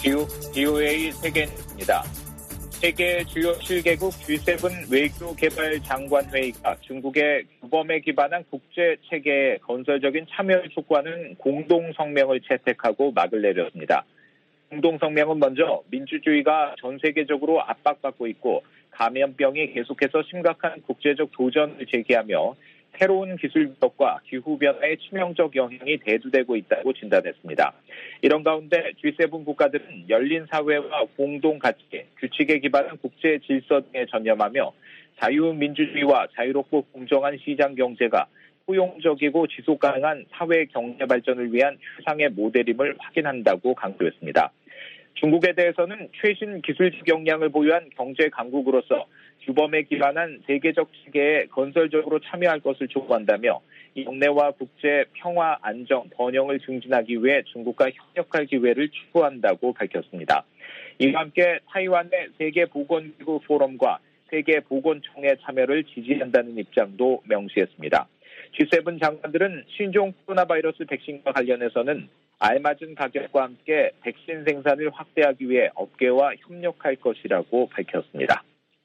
BOA 세계입니다. 세계 주요 7개국 G7 외교개발장관회의가 중국의 규범에 기반한 국제체계의 건설적인 참여를 촉구하는 공동성명을 채택하고 막을 내렸습니다. 공동성명은 먼저 민주주의가 전 세계적으로 압박받고 있고 감염병이 계속해서 심각한 국제적 도전을 제기하며 새로운 기술 위협과 기후변화의 치명적 영향이 대두되고 있다고 진단했습니다. 이런 가운데 G7 국가들은 열린 사회와 공동 가치, 규칙에 기반한 국제 질서 등에 전념하며 자유민주주의와 자유롭고 공정한 시장 경제가 포용적이고 지속 가능한 사회 경제 발전을 위한 최상의 모델임을 확인한다고 강조했습니다. 중국에 대해서는 최신 기술적 역량을 보유한 경제 강국으로서 규범에 기반한 세계적 체계에 건설적으로 참여할 것을 촉구한다며 영내와 국제 평화, 안정, 번영을 증진하기 위해 중국과 협력할 기회를 추구한다고 밝혔습니다. 이와 함께 타이완의 세계보건기구 포럼과 세계보건총회 참여를 지지한다는 입장도 명시했습니다. G7 장관들은 신종 코로나 바이러스 백신과 관련해서는 알맞은 가격과 함께 백신 생산을 확대하기 위해 업계와 협력할 것이라고 밝혔습니다.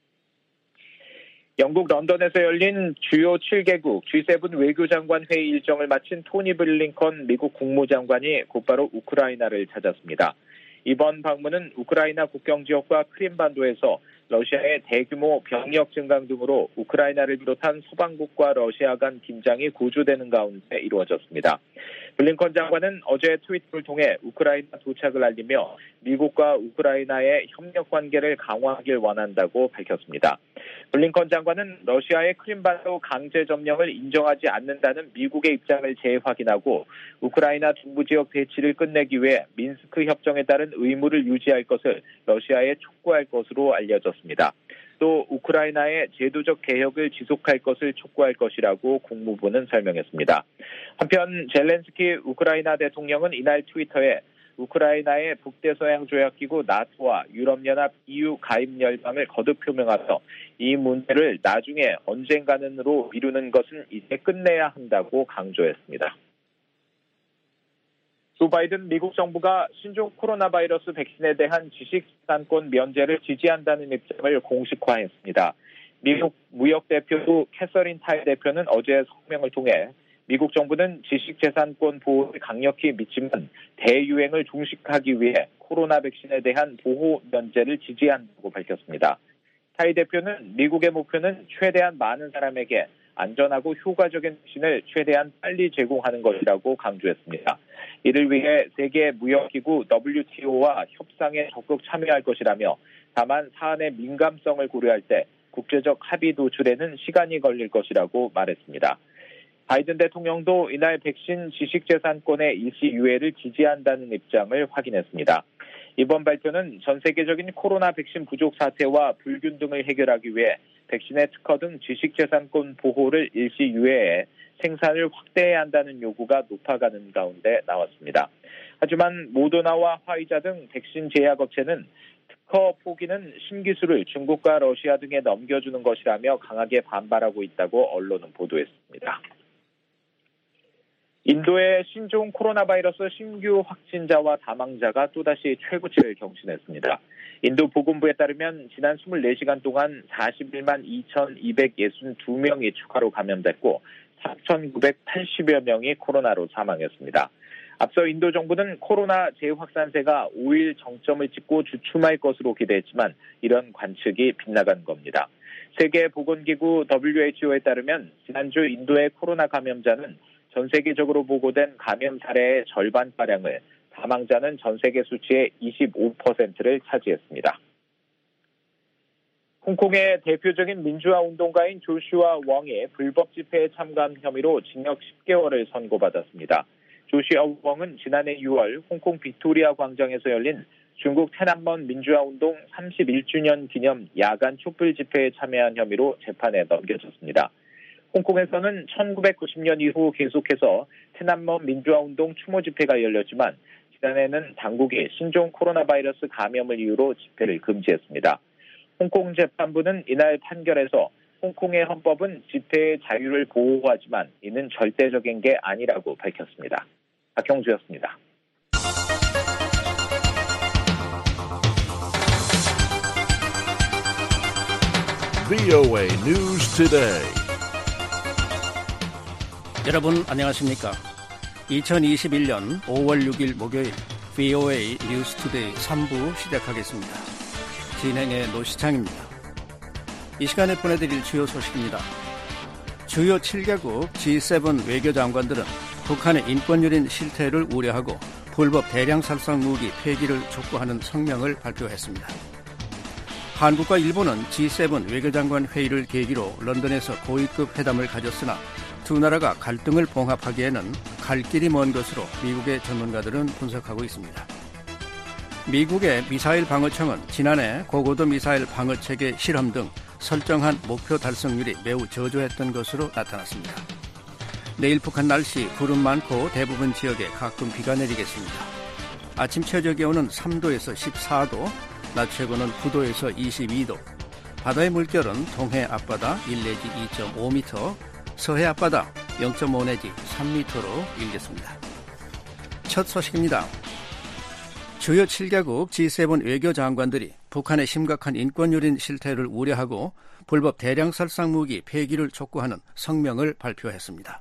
영국 런던에서 열린 주요 7개국 G7 외교장관 회의 일정을 마친 토니 블링컨 미국 국무장관이 곧바로 우크라이나를 찾았습니다. 이번 방문은 우크라이나 국경 지역과 크림반도에서 러시아의 대규모 병력 증강 등으로 우크라이나를 비롯한 서방국과 러시아 간 긴장이 고조되는 가운데 이루어졌습니다. 블링컨 장관은 어제 트위터를 통해 우크라이나 도착을 알리며 미국과 우크라이나의 협력 관계를 강화하길 원한다고 밝혔습니다. 블링컨 장관은 러시아의 크림반도 강제 점령을 인정하지 않는다는 미국의 입장을 재확인하고 우크라이나 중부지역 대치를 끝내기 위해 민스크 협정에 따른 의무를 유지할 것을 러시아에 촉구할 것으로 알려졌습니다. 또 우크라이나의 제도적 개혁을 지속할 것을 촉구할 것이라고 국무부는 설명했습니다. 한편 젤렌스키 우크라이나 대통령은 이날 트위터에 우크라이나의 북대서양 조약기구 나토와 유럽연합 EU 가입 열망을 거듭 표명하며 이 문제를 나중에 언젠가는으로 미루는 것은 이제 끝내야 한다고 강조했습니다. 조 바이든 미국 정부가 신종 코로나 바이러스 백신에 대한 지식재산권 면제를 지지한다는 입장을 공식화했습니다. 미국 무역대표 캐서린 타이 대표는 어제 성명을 통해 미국 정부는 지식재산권 보호를 강력히 믿지만 대유행을 종식하기 위해 코로나 백신에 대한 보호 면제를 지지한다고 밝혔습니다. 타이 대표는 미국의 목표는 최대한 많은 사람에게 안전하고 효과적인 백신을 최대한 빨리 제공하는 것이라고 강조했습니다. 이를 위해 세계무역기구 WTO와 협상에 적극 참여할 것이라며 다만 사안의 민감성을 고려할 때 국제적 합의 도출에는 시간이 걸릴 것이라고 말했습니다. 바이든 대통령도 이날 백신 지식재산권의 일시 유예를 지지한다는 입장을 확인했습니다. 이번 발표는 전 세계적인 코로나 백신 부족 사태와 불균등을 해결하기 위해 백신의 특허 등 지식재산권 보호를 일시 유예해 생산을 확대해야 한다는 요구가 높아가는 가운데 나왔습니다. 하지만 모더나와 화이자 등 백신 제약업체는 특허 포기는 신기술을 중국과 러시아 등에 넘겨주는 것이라며 강하게 반발하고 있다고 언론은 보도했습니다. 인도의 신종 코로나 바이러스 신규 확진자와 사망자가 또다시 최고치를 경신했습니다. 인도 보건부에 따르면 지난 24시간 동안 41만 2,262명이 추가로 감염됐고 4,980여 명이 코로나로 사망했습니다. 앞서 인도 정부는 코로나 재확산세가 5일 정점을 찍고 주춤할 것으로 기대했지만 이런 관측이 빗나간 겁니다. 세계보건기구 WHO에 따르면 지난주 인도의 코로나 감염자는 전 세계적으로 보고된 감염 사례의 절반가량을, 사망자는 전 세계 수치의 25%를 차지했습니다. 홍콩의 대표적인 민주화 운동가인 조슈아 웡이 불법 집회에 참가한 혐의로 징역 10개월을 선고받았습니다. 조슈아 웡은 지난해 6월 홍콩 빅토리아 광장에서 열린 중국 테난먼 민주화 운동 31주년 기념 야간 촛불 집회에 참여한 혐의로 재판에 넘겨졌습니다. 홍콩에서는 1990년 이후 계속해서 테난먼 민주화 운동 추모 집회가 열렸지만 지난해는 당국이 신종 코로나 바이러스 감염을 이유로 집회를 금지했습니다. 홍콩 재판부는 이날 판결에서 홍콩의 헌법은 집회의 자유를 보호하지만 이는 절대적인 게 아니라고 밝혔습니다. 박형주였습니다. VOA News Today. 여러분 안녕하십니까? 2021년 5월 6일 목요일 VOA News Today 3부 시작하겠습니다. 진행의 노시창입니다. 이 시간에 보내드릴 주요 소식입니다. 주요 7개국 G7 외교장관들은 북한의 인권유린 실태를 우려하고 불법 대량 살상 무기 폐기를 촉구하는 성명을 발표했습니다. 한국과 일본은 G7 외교장관 회의를 계기로 런던에서 고위급 회담을 가졌으나 두 나라가 갈등을 봉합하기에는 갈 길이 먼 것으로 미국의 전문가들은 분석하고 있습니다. 미국의 미사일 방어청은 지난해 고고도 미사일 방어체계 실험 등 설정한 목표 달성률이 매우 저조했던 것으로 나타났습니다. 내일 북한 날씨 구름 많고 대부분 지역에 가끔 비가 내리겠습니다. 아침 최저 기온은 3도에서 14도, 낮 최고는 9도에서 22도, 바다의 물결은 동해 앞바다 1 내지 2.5m, 서해 앞바다 0.5 내지 3m로 일겠습니다. 첫 소식입니다. 주요 7개국 G7 외교장관들이 북한의 심각한 인권유린 실태를 우려하고 불법 대량 살상 무기 폐기를 촉구하는 성명을 발표했습니다.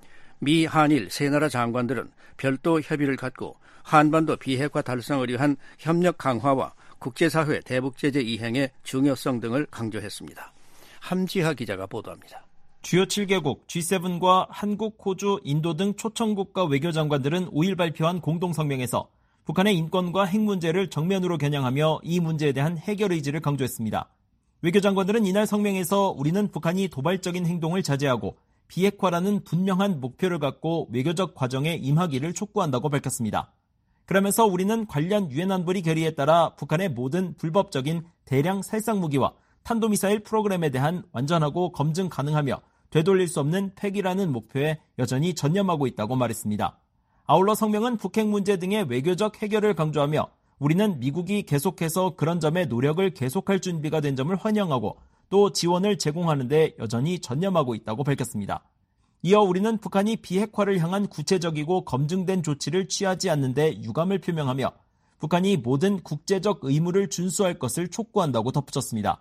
미, 한일 세 나라 장관들은 별도 협의를 갖고 한반도 비핵화 달성을 위한 협력 강화와 국제사회 대북제재 이행의 중요성 등을 강조했습니다. 함지하 기자가 보도합니다. 주요 7개국 G7과 한국, 호주, 인도 등 초청국가 외교장관들은 5일 발표한 공동성명에서 북한의 인권과 핵 문제를 정면으로 겨냥하며 이 문제에 대한 해결 의지를 강조했습니다. 외교장관들은 이날 성명에서 우리는 북한이 도발적인 행동을 자제하고 비핵화라는 분명한 목표를 갖고 외교적 과정에 임하기를 촉구한다고 밝혔습니다. 그러면서 우리는 관련 유엔 안보리 결의에 따라 북한의 모든 불법적인 대량 살상 무기와 탄도미사일 프로그램에 대한 완전하고 검증 가능하며 되돌릴 수 없는 폐기라는 목표에 여전히 전념하고 있다고 말했습니다. 아울러 성명은 북핵 문제 등의 외교적 해결을 강조하며 우리는 미국이 계속해서 그런 점에 노력을 계속할 준비가 된 점을 환영하고 또 지원을 제공하는 데 여전히 전념하고 있다고 밝혔습니다. 이어 우리는 북한이 비핵화를 향한 구체적이고 검증된 조치를 취하지 않는 데 유감을 표명하며 북한이 모든 국제적 의무를 준수할 것을 촉구한다고 덧붙였습니다.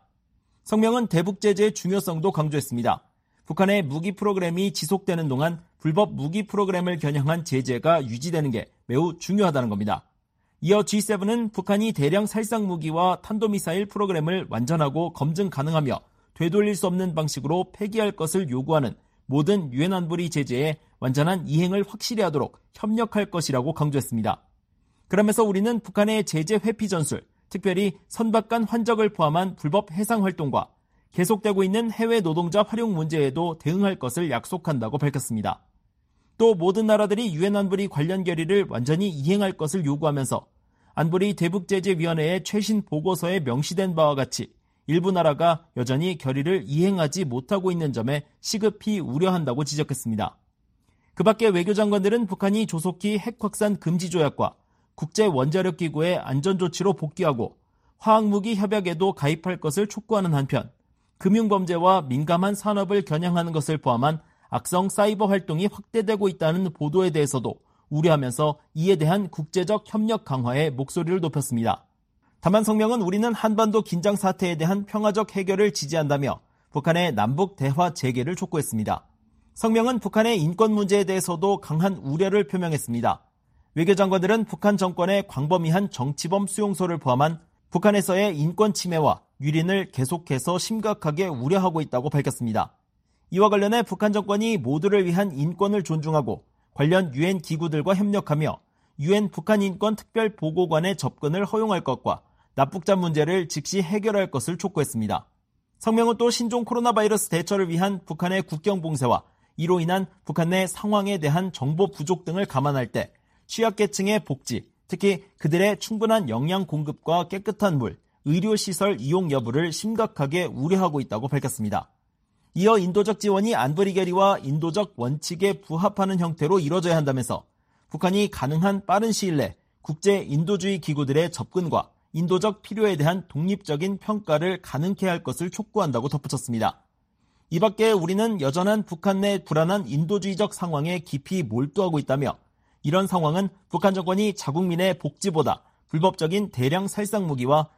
성명은 대북 제재의 중요성도 강조했습니다. 북한의 무기 프로그램이 지속되는 동안 불법 무기 프로그램을 겨냥한 제재가 유지되는 게 매우 중요하다는 겁니다. 이어 G7은 북한이 대량 살상 무기와 탄도미사일 프로그램을 완전하고 검증 가능하며 되돌릴 수 없는 방식으로 폐기할 것을 요구하는 모든 유엔 안보리 제재의 완전한 이행을 확실히 하도록 협력할 것이라고 강조했습니다. 그러면서 우리는 북한의 제재 회피 전술, 특별히 선박간 환적을 포함한 불법 해상 활동과 계속되고 있는 해외 노동자 활용 문제에도 대응할 것을 약속한다고 밝혔습니다. 또 모든 나라들이 유엔 안보리 관련 결의를 완전히 이행할 것을 요구하면서 안보리 대북제재위원회의 최신 보고서에 명시된 바와 같이 일부 나라가 여전히 결의를 이행하지 못하고 있는 점에 시급히 우려한다고 지적했습니다. 그 밖에 외교장관들은 북한이 조속히 핵 확산 금지 조약과 국제원자력기구의 안전조치로 복귀하고 화학무기 협약에도 가입할 것을 촉구하는 한편 금융범죄와 민감한 산업을 겨냥하는 것을 포함한 악성 사이버 활동이 확대되고 있다는 보도에 대해서도 우려하면서 이에 대한 국제적 협력 강화에 목소리를 높였습니다. 다만 성명은 우리는 한반도 긴장 사태에 대한 평화적 해결을 지지한다며 북한의 남북 대화 재개를 촉구했습니다. 성명은 북한의 인권 문제에 대해서도 강한 우려를 표명했습니다. 외교장관들은 북한 정권의 광범위한 정치범 수용소를 포함한 북한에서의 인권 침해와 유린을 계속해서 심각하게 우려하고 있다고 밝혔습니다. 이와 관련해 북한 정권이 모두를 위한 인권을 존중하고 관련 유엔 기구들과 협력하며 유엔 북한 인권 특별 보고관의 접근을 허용할 것과 납북자 문제를 즉시 해결할 것을 촉구했습니다. 성명은 또 신종 코로나 바이러스 대처를 위한 북한의 국경 봉쇄와 이로 인한 북한 내 상황에 대한 정보 부족 등을 감안할 때 취약계층의 복지, 특히 그들의 충분한 영양 공급과 깨끗한 물, 의료시설 이용 여부를 심각하게 우려하고 있다고 밝혔습니다. 이어 인도적 지원이 안보리 결의와 인도적 원칙에 부합하는 형태로 이뤄져야 한다면서 북한이 가능한 빠른 시일 내 국제 인도주의 기구들의 접근과 인도적 필요에 대한 독립적인 평가를 가능케 할 것을 촉구한다고 덧붙였습니다. 이 밖에 우리는 여전한 북한 내 불안한 인도주의적 상황에 깊이 몰두하고 있다며 이런 상황은 북한 정권이 자국민의 복지보다 불법적인 대량 살상 무기와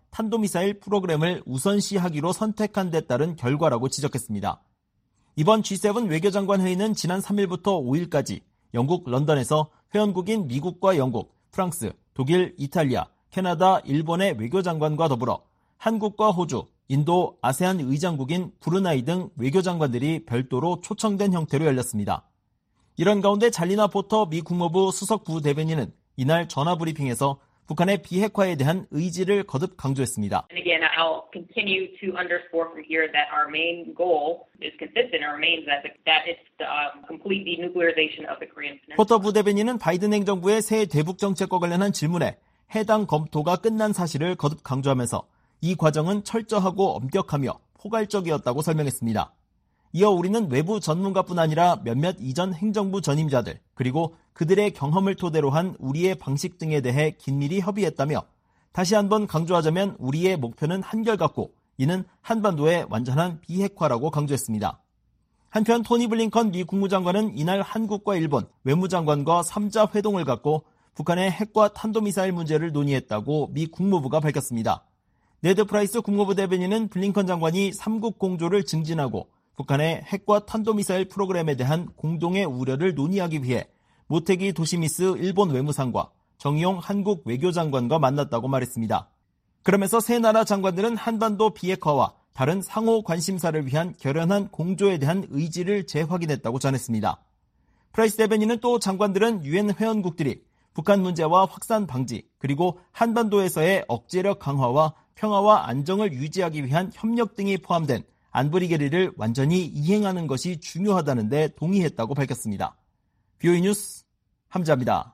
탄도미사일 프로그램을 우선시하기로 선택한 데 따른 결과라고 지적했습니다. 이번 G7 외교장관 회의는 지난 3일부터 5일까지 영국 런던에서 회원국인 미국과 영국, 프랑스, 독일, 이탈리아, 캐나다, 일본의 외교장관과 더불어 한국과 호주, 인도, 아세안 의장국인 브루나이 등 외교장관들이 별도로 초청된 형태로 열렸습니다. 이런 가운데 잘리나 포터 미 국무부 수석 부대변인은 이날 전화브리핑에서 북한의 비핵화에 대한 의지를 거듭 강조했습니다. And again, I'll continue to underscore from here that our main goal is consistent and remains that it's the complete denuclearization of the Korean Peninsula. 포터 부대변인은 바이든 행정부의 새 대북 정책과 관련한 질문에 해당 검토가 끝난 사실을 거듭 강조하면서 이 과정은 철저하고 엄격하며 포괄적이었다고 설명했습니다. 이어 우리는 외부 전문가뿐 아니라 몇몇 이전 행정부 전임자들 그리고 그들의 경험을 토대로 한 우리의 방식 등에 대해 긴밀히 협의했다며 다시 한번 강조하자면 우리의 목표는 한결같고 이는 한반도의 완전한 비핵화라고 강조했습니다. 한편 토니 블링컨 미 국무장관은 이날 한국과 일본 외무장관과 3자 회동을 갖고 북한의 핵과 탄도미사일 문제를 논의했다고 미 국무부가 밝혔습니다. 네드 프라이스 국무부 대변인은 블링컨 장관이 3국 공조를 증진하고 북한의 핵과 탄도미사일 프로그램에 대한 공동의 우려를 논의하기 위해 모테기 도시미스 일본 외무상과 정의용 한국 외교장관과 만났다고 말했습니다. 그러면서 세 나라 장관들은 한반도 비핵화와 다른 상호 관심사를 위한 결연한 공조에 대한 의지를 재확인했다고 전했습니다. 프라이스 대변인은 또 장관들은 유엔 회원국들이 북한 문제와 확산 방지 그리고 한반도에서의 억제력 강화와 평화와 안정을 유지하기 위한 협력 등이 포함된 안보리 결의를 완전히 이행하는 것이 중요하다는 데 동의했다고 밝혔습니다. BOE 뉴스 함자입니다.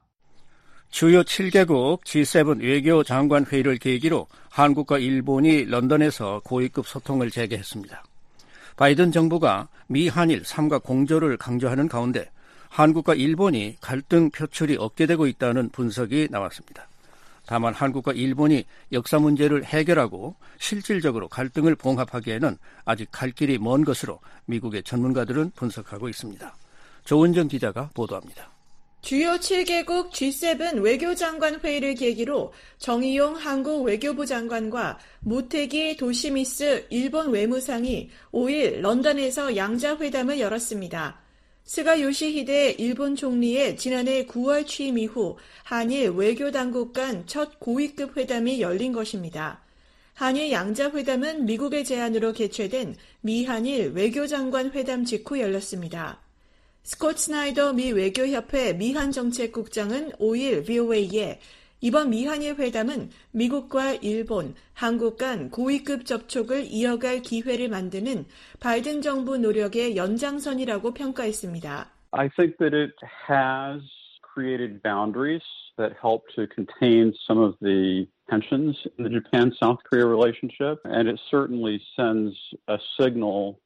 주요 7개국 G7 외교장관 회의를 계기로 한국과 일본이 런던에서 고위급 소통을 재개했습니다. 바이든 정부가 미, 한일 3가 공조를 강조하는 가운데 한국과 일본이 갈등 표출이 억제되고 있다는 분석이 나왔습니다. 다만 한국과 일본이 역사 문제를 해결하고 실질적으로 갈등을 봉합하기에는 아직 갈 길이 먼 것으로 미국의 전문가들은 분석하고 있습니다. 조은정 기자가 보도합니다. 주요 7개국 G7 외교장관 회의를 계기로 정의용 한국 외교부 장관과 모테기 도시미스 일본 외무상이 5일 런던에서 양자회담을 열었습니다. 스가 요시히데 일본 총리의 지난해 9월 취임 이후 한일 외교당국 간 첫 고위급 회담이 열린 것입니다. 한일 양자회담은 미국의 제안으로 개최된 미한일 외교장관 회담 직후 열렸습니다. 스콧 스나이더 미 외교협회 미한정책국장은 5일 VOA에 이번 미한일 회담은 미국과 일본, 한국 간 고위급 접촉을 이어갈 기회를 만드는 바이든 정부 노력의 연장선이라고 평가했습니다. I think that it has created boundaries that help to contain some of the tensions in the Japan-South Korea relationship, and it certainly sends a signal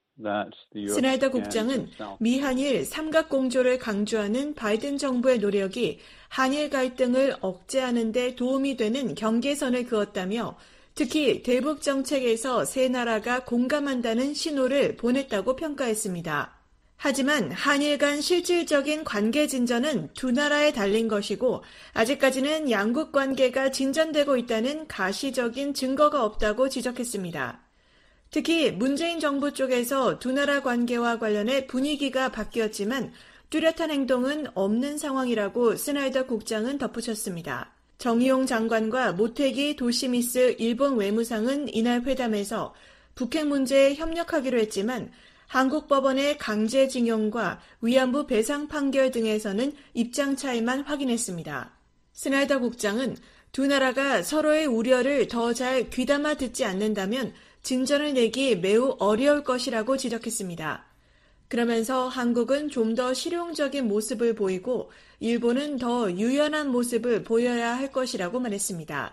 스나이더 국장은 미한일 삼각공조를 강조하는 바이든 정부의 노력이 한일 갈등을 억제하는 데 도움이 되는 경계선을 그었다며 특히 대북 정책에서 세 나라가 공감한다는 신호를 보냈다고 평가했습니다. 하지만 한일 간 실질적인 관계 진전은 두 나라에 달린 것이고 아직까지는 양국 관계가 진전되고 있다는 가시적인 증거가 없다고 지적했습니다. 특히 문재인 정부 쪽에서 두 나라 관계와 관련해 분위기가 바뀌었지만 뚜렷한 행동은 없는 상황이라고 스나이더 국장은 덧붙였습니다. 정의용 장관과 모테기 도시미스 일본 외무상은 이날 회담에서 북핵 문제에 협력하기로 했지만 한국 법원의 강제징용과 위안부 배상 판결 등에서는 입장 차이만 확인했습니다. 스나이더 국장은 두 나라가 서로의 우려를 더 잘 귀담아 듣지 않는다면 진전을 내기 매우 어려울 것이라고 지적했습니다. 그러면서 한국은 좀 더 실용적인 모습을 보이고 일본은 더 유연한 모습을 보여야 할 것이라고 말했습니다.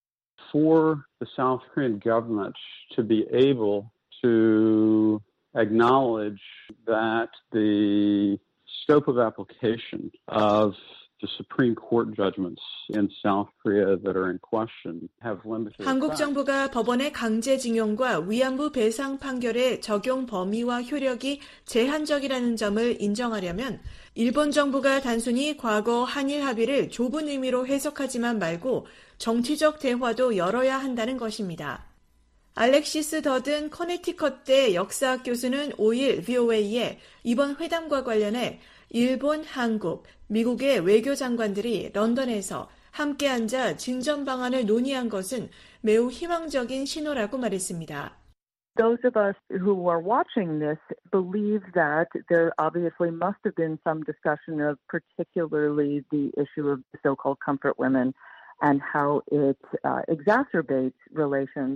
For the South Korean government to be able to acknowledge that the scope of application of The Supreme Court judgments in South Korea that are in question have limited. 한국 정부가 법원의 강제징용과 위안부 배상 판결의 적용 범위와 효력이 제한적이라는 점을 인정하려면 일본 정부가 단순히 과거 한일 합의를 좁은 의미로 해석하지만 말고 정치적 대화도 열어야 한다는 것입니다. 알렉시스 더든 커네티컷대 역사학 교수는 5일 VOA에 이번 회담과 관련해 일본, 한국, 미국의 외교장관들이 런던에서 함께 앉아 진전 방안을 논의한 것은 매우 희망적인 신호라고 말했습니다. Those of us who are watching this believe that there obviously must have been some discussion of particularly the issue of the so-called comfort women and how it exacerbates relations.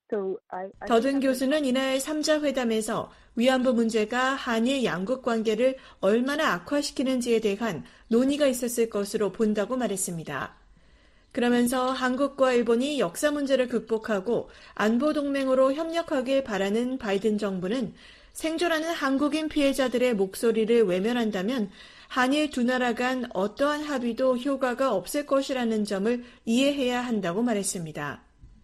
더든 교수는 이날 3자 회담에서 위안부 문제가 한일 양국 관계를 얼마나 악화시키는지에 대한 논의가 있었을 것으로 본다고 말했습니다. 그러면서 한국과 일본이 역사 문제를 극복하고 안보 동맹으로 협력하길 바라는 바이든 정부는 생존하는 한국인 피해자들의 목소리를 외면한다면 한일 두 나라 간 어떠한 합의도 효과가 없을 것이라는 점을 이해해야 한다고 말했습니다.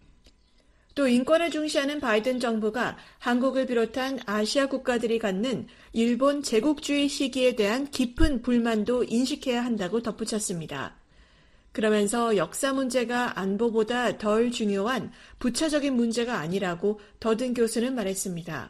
또 인권을 중시하는 바이든 정부가 한국을 비롯한 아시아 국가들이 갖는 일본 제국주의 시기에 대한 깊은 불만도 인식해야 한다고 덧붙였습니다. 그러면서 역사 문제가 안보보다 덜 중요한 부차적인 문제가 아니라고 더든 교수는 말했습니다.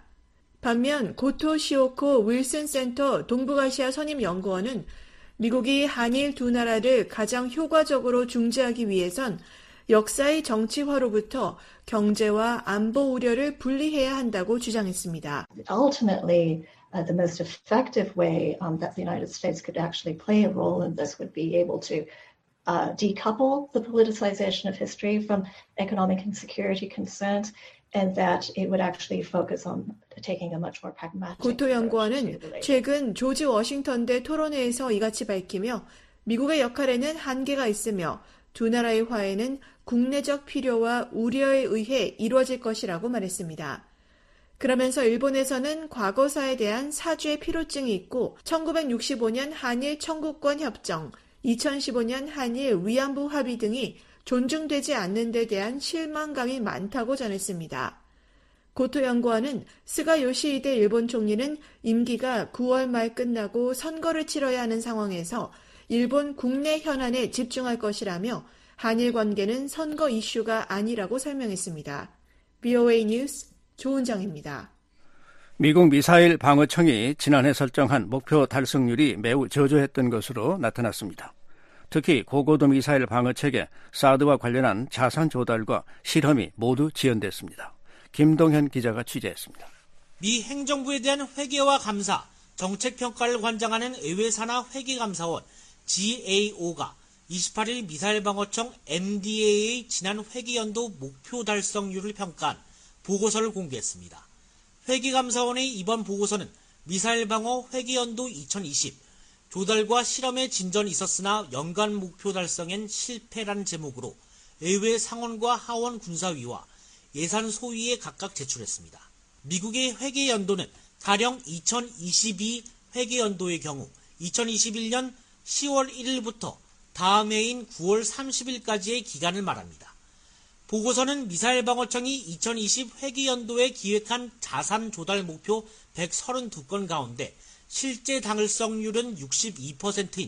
반면 고토 시오코 윌슨 센터 동북아시아 선임연구원은 미국이 한일 두 나라를 가장 효과적으로 중재하기 위해선 역사의 정치화로부터 경제와 안보 우려를 분리해야 한다고 주장했습니다. Ultimately, the most effective way that the United States could actually play a role in this would be able to decouple the politicization of history from economic and security concerns, and that it would actually focus on taking a much more pragmatic. 고토 연구원은 최근 조지 워싱턴대 토론회에서 이같이 밝히며 미국의 역할에는 한계가 있으며 두 나라의 화해는 국내적 필요와 우려에 의해 이루어질 것이라고 말했습니다. 그러면서 일본에서는 과거사에 대한 사죄의 필요증이 있고 1965년 한일 청구권 협정, 2015년 한일 위안부 합의 등이 존중되지 않는 데 대한 실망감이 많다고 전했습니다. 고토 연구원은 스가 요시히데 일본 총리는 임기가 9월 말 끝나고 선거를 치러야 하는 상황에서 일본 국내 현안에 집중할 것이라며 한일 관계는 선거 이슈가 아니라고 설명했습니다. VOA 뉴스 조은정입니다. 미국 미사일 방어청이 지난해 설정한 목표 달성률이 매우 저조했던 것으로 나타났습니다. 특히 고고도 미사일 방어체계 사드와 관련한 자산 조달과 실험이 모두 지연됐습니다. 김동현 기자가 취재했습니다. 미 행정부에 대한 회계와 감사, 정책평가를 관장하는 의회산하 회계감사원 GAO가 28일 미사일 방어청 MDA의 지난 회계연도 목표 달성률을 평가한 보고서를 공개했습니다. 회계감사원의 이번 보고서는 미사일 방어 회계연도 2020, 조달과 실험에 진전이 있었으나 연간 목표 달성엔 실패란 제목으로 의회 상원과 하원 군사위와 예산 소위에 각각 제출했습니다. 미국의 회계연도는 가령 2022 회계연도의 경우 2021년 10월 1일부터 다음 해인 9월 30일까지의 기간을 말합니다. 보고서는 미사일 방어청이 2020 회계연도에 기획한 자산 조달 목표 132건 가운데 실제 달성률은 62%인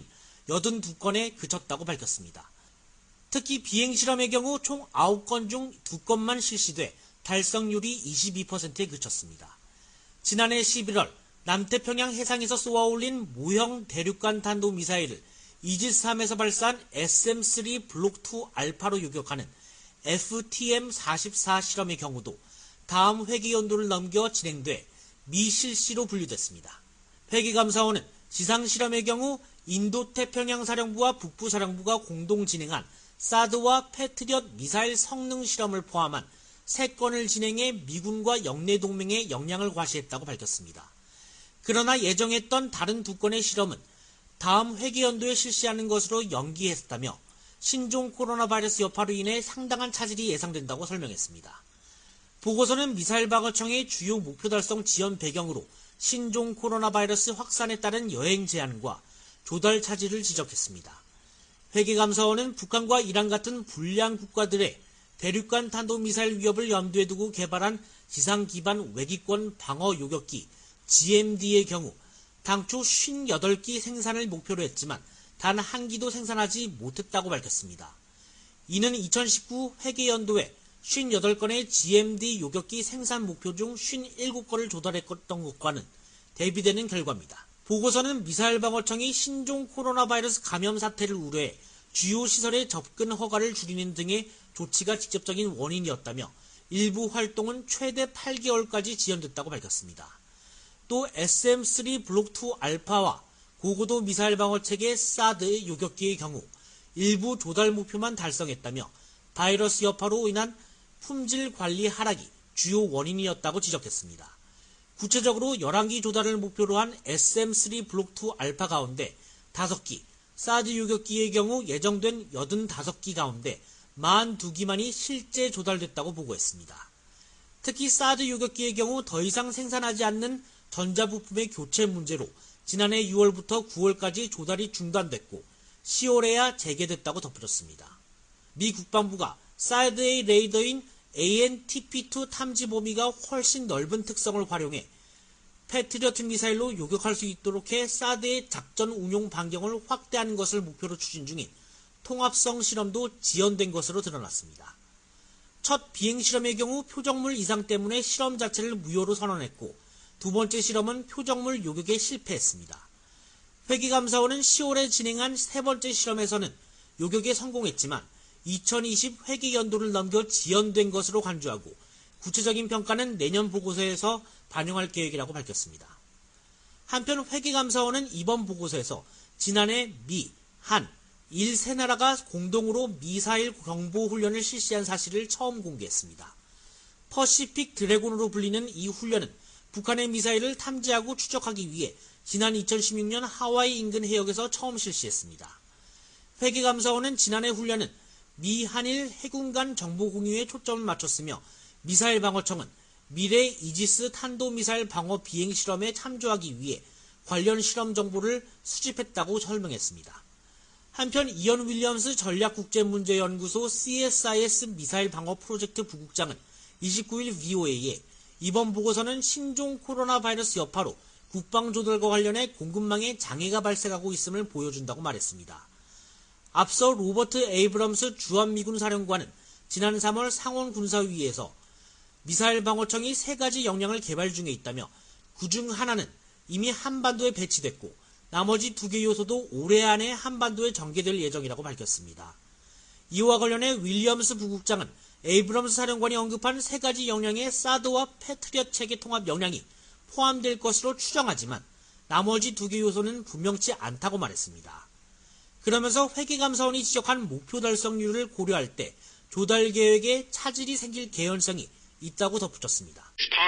82건에 그쳤다고 밝혔습니다. 특히 비행실험의 경우 총 9건 중 2건만 실시돼 달성률이 22%에 그쳤습니다. 지난해 11월 남태평양 해상에서 쏘아올린 모형 대륙간 탄도미사일을 이지스-3에서 발사한 SM-3 블록2 알파로 요격하는 FTM-44 실험의 경우도 다음 회계연도를 넘겨 진행돼 미실시로 분류됐습니다. 회계감사원은 지상실험의 경우 인도태평양사령부와 북부사령부가 공동 진행한 사드와 패트리엇 미사일 성능 실험을 포함한 3건을 진행해 미군과 영내 동맹에 영향을 과시했다고 밝혔습니다. 그러나 예정했던 다른 2건의 실험은 다음 회계연도에 실시하는 것으로 연기했다며 신종 코로나 바이러스 여파로 인해 상당한 차질이 예상된다고 설명했습니다. 보고서는 미사일 방어청의 주요 목표 달성 지연 배경으로 신종 코로나 바이러스 확산에 따른 여행 제한과 조달 차질을 지적했습니다. 회계감사원은 북한과 이란 같은 불량 국가들의 대륙간 탄도미사일 위협을 염두에 두고 개발한 지상 기반 외기권 방어 요격기 GMD의 경우 당초 58기 생산을 목표로 했지만 단 한 기도 생산하지 못했다고 밝혔습니다. 이는 2019 회계연도에 58건의 GMD 요격기 생산 목표 중 57건을 조달했던 것과는 대비되는 결과입니다. 보고서는 미사일 방어청이 신종 코로나 바이러스 감염 사태를 우려해 주요 시설의 접근 허가를 줄이는 등의 조치가 직접적인 원인이었다며 일부 활동은 최대 8개월까지 지연됐다고 밝혔습니다. 또 SM-3 블록2 알파와 고고도 미사일 방어 체계 사드 요격기의 경우 일부 조달 목표만 달성했다며 바이러스 여파로 인한 품질 관리 하락이 주요 원인이었다고 지적했습니다. 구체적으로 11기 조달을 목표로 한 SM-3 블록2 알파 가운데 5기, 사드 요격기의 경우 예정된 85기 가운데 42기만이 실제 조달됐다고 보고했습니다. 특히 사드 요격기의 경우 더 이상 생산하지 않는 전자부품의 교체 문제로 지난해 6월부터 9월까지 조달이 중단됐고 10월에야 재개됐다고 덧붙였습니다. 미 국방부가 사드의 레이더인 AN/TP2 탐지 범위가 훨씬 넓은 특성을 활용해 패트리어트 미사일로 요격할 수 있도록 해 사드의 작전 운용 반경을 확대하는 것을 목표로 추진 중인 통합성 실험도 지연된 것으로 드러났습니다. 첫 비행 실험의 경우 표적물 이상 때문에 실험 자체를 무효로 선언했고 두 번째 실험은 표적물 요격에 실패했습니다. 회계감사원은 10월에 진행한 세 번째 실험에서는 요격에 성공했지만 2020 회계연도를 넘겨 지연된 것으로 간주하고 구체적인 평가는 내년 보고서에서 반영할 계획이라고 밝혔습니다. 한편 회계감사원은 이번 보고서에서 지난해 미, 한, 일 세 나라가 공동으로 미사일 경보 훈련을 실시한 사실을 처음 공개했습니다. 퍼시픽 드래곤으로 불리는 이 훈련은 북한의 미사일을 탐지하고 추적하기 위해 지난 2016년 하와이 인근 해역에서 처음 실시했습니다. 회계감사원은 지난해 훈련은 미, 한일 해군 간 정보 공유에 초점을 맞췄으며 미사일 방어청은 미래 이지스 탄도미사일 방어 비행 실험에 참조하기 위해 관련 실험 정보를 수집했다고 설명했습니다. 한편 이언 윌리엄스 전략국제문제연구소 CSIS 미사일 방어 프로젝트 부국장은 29일 VOA에 이번 보고서는 신종 코로나 바이러스 여파로 국방조달과 관련해 공급망에 장애가 발생하고 있음을 보여준다고 말했습니다. 앞서 로버트 에이브럼스 주한미군 사령관은 지난 3월 상원군사위에서 미사일 방어청이 3가지 역량을 개발 중에 있다며 그중 하나는 이미 한반도에 배치됐고 나머지 2개 요소도 올해 안에 한반도에 전개될 예정이라고 밝혔습니다. 이와 관련해 윌리엄스 부국장은 에이브럼스 사령관이 언급한 3가지 역량의 사드와 패트리엇 체계 통합 역량이 포함될 것으로 추정하지만 나머지 2개 요소는 분명치 않다고 말했습니다. 그러면서 회계감사원이 지적한 목표 달성률을 고려할 때 조달 계획에 차질이 생길 개연성이 있다고 덧붙였습니다.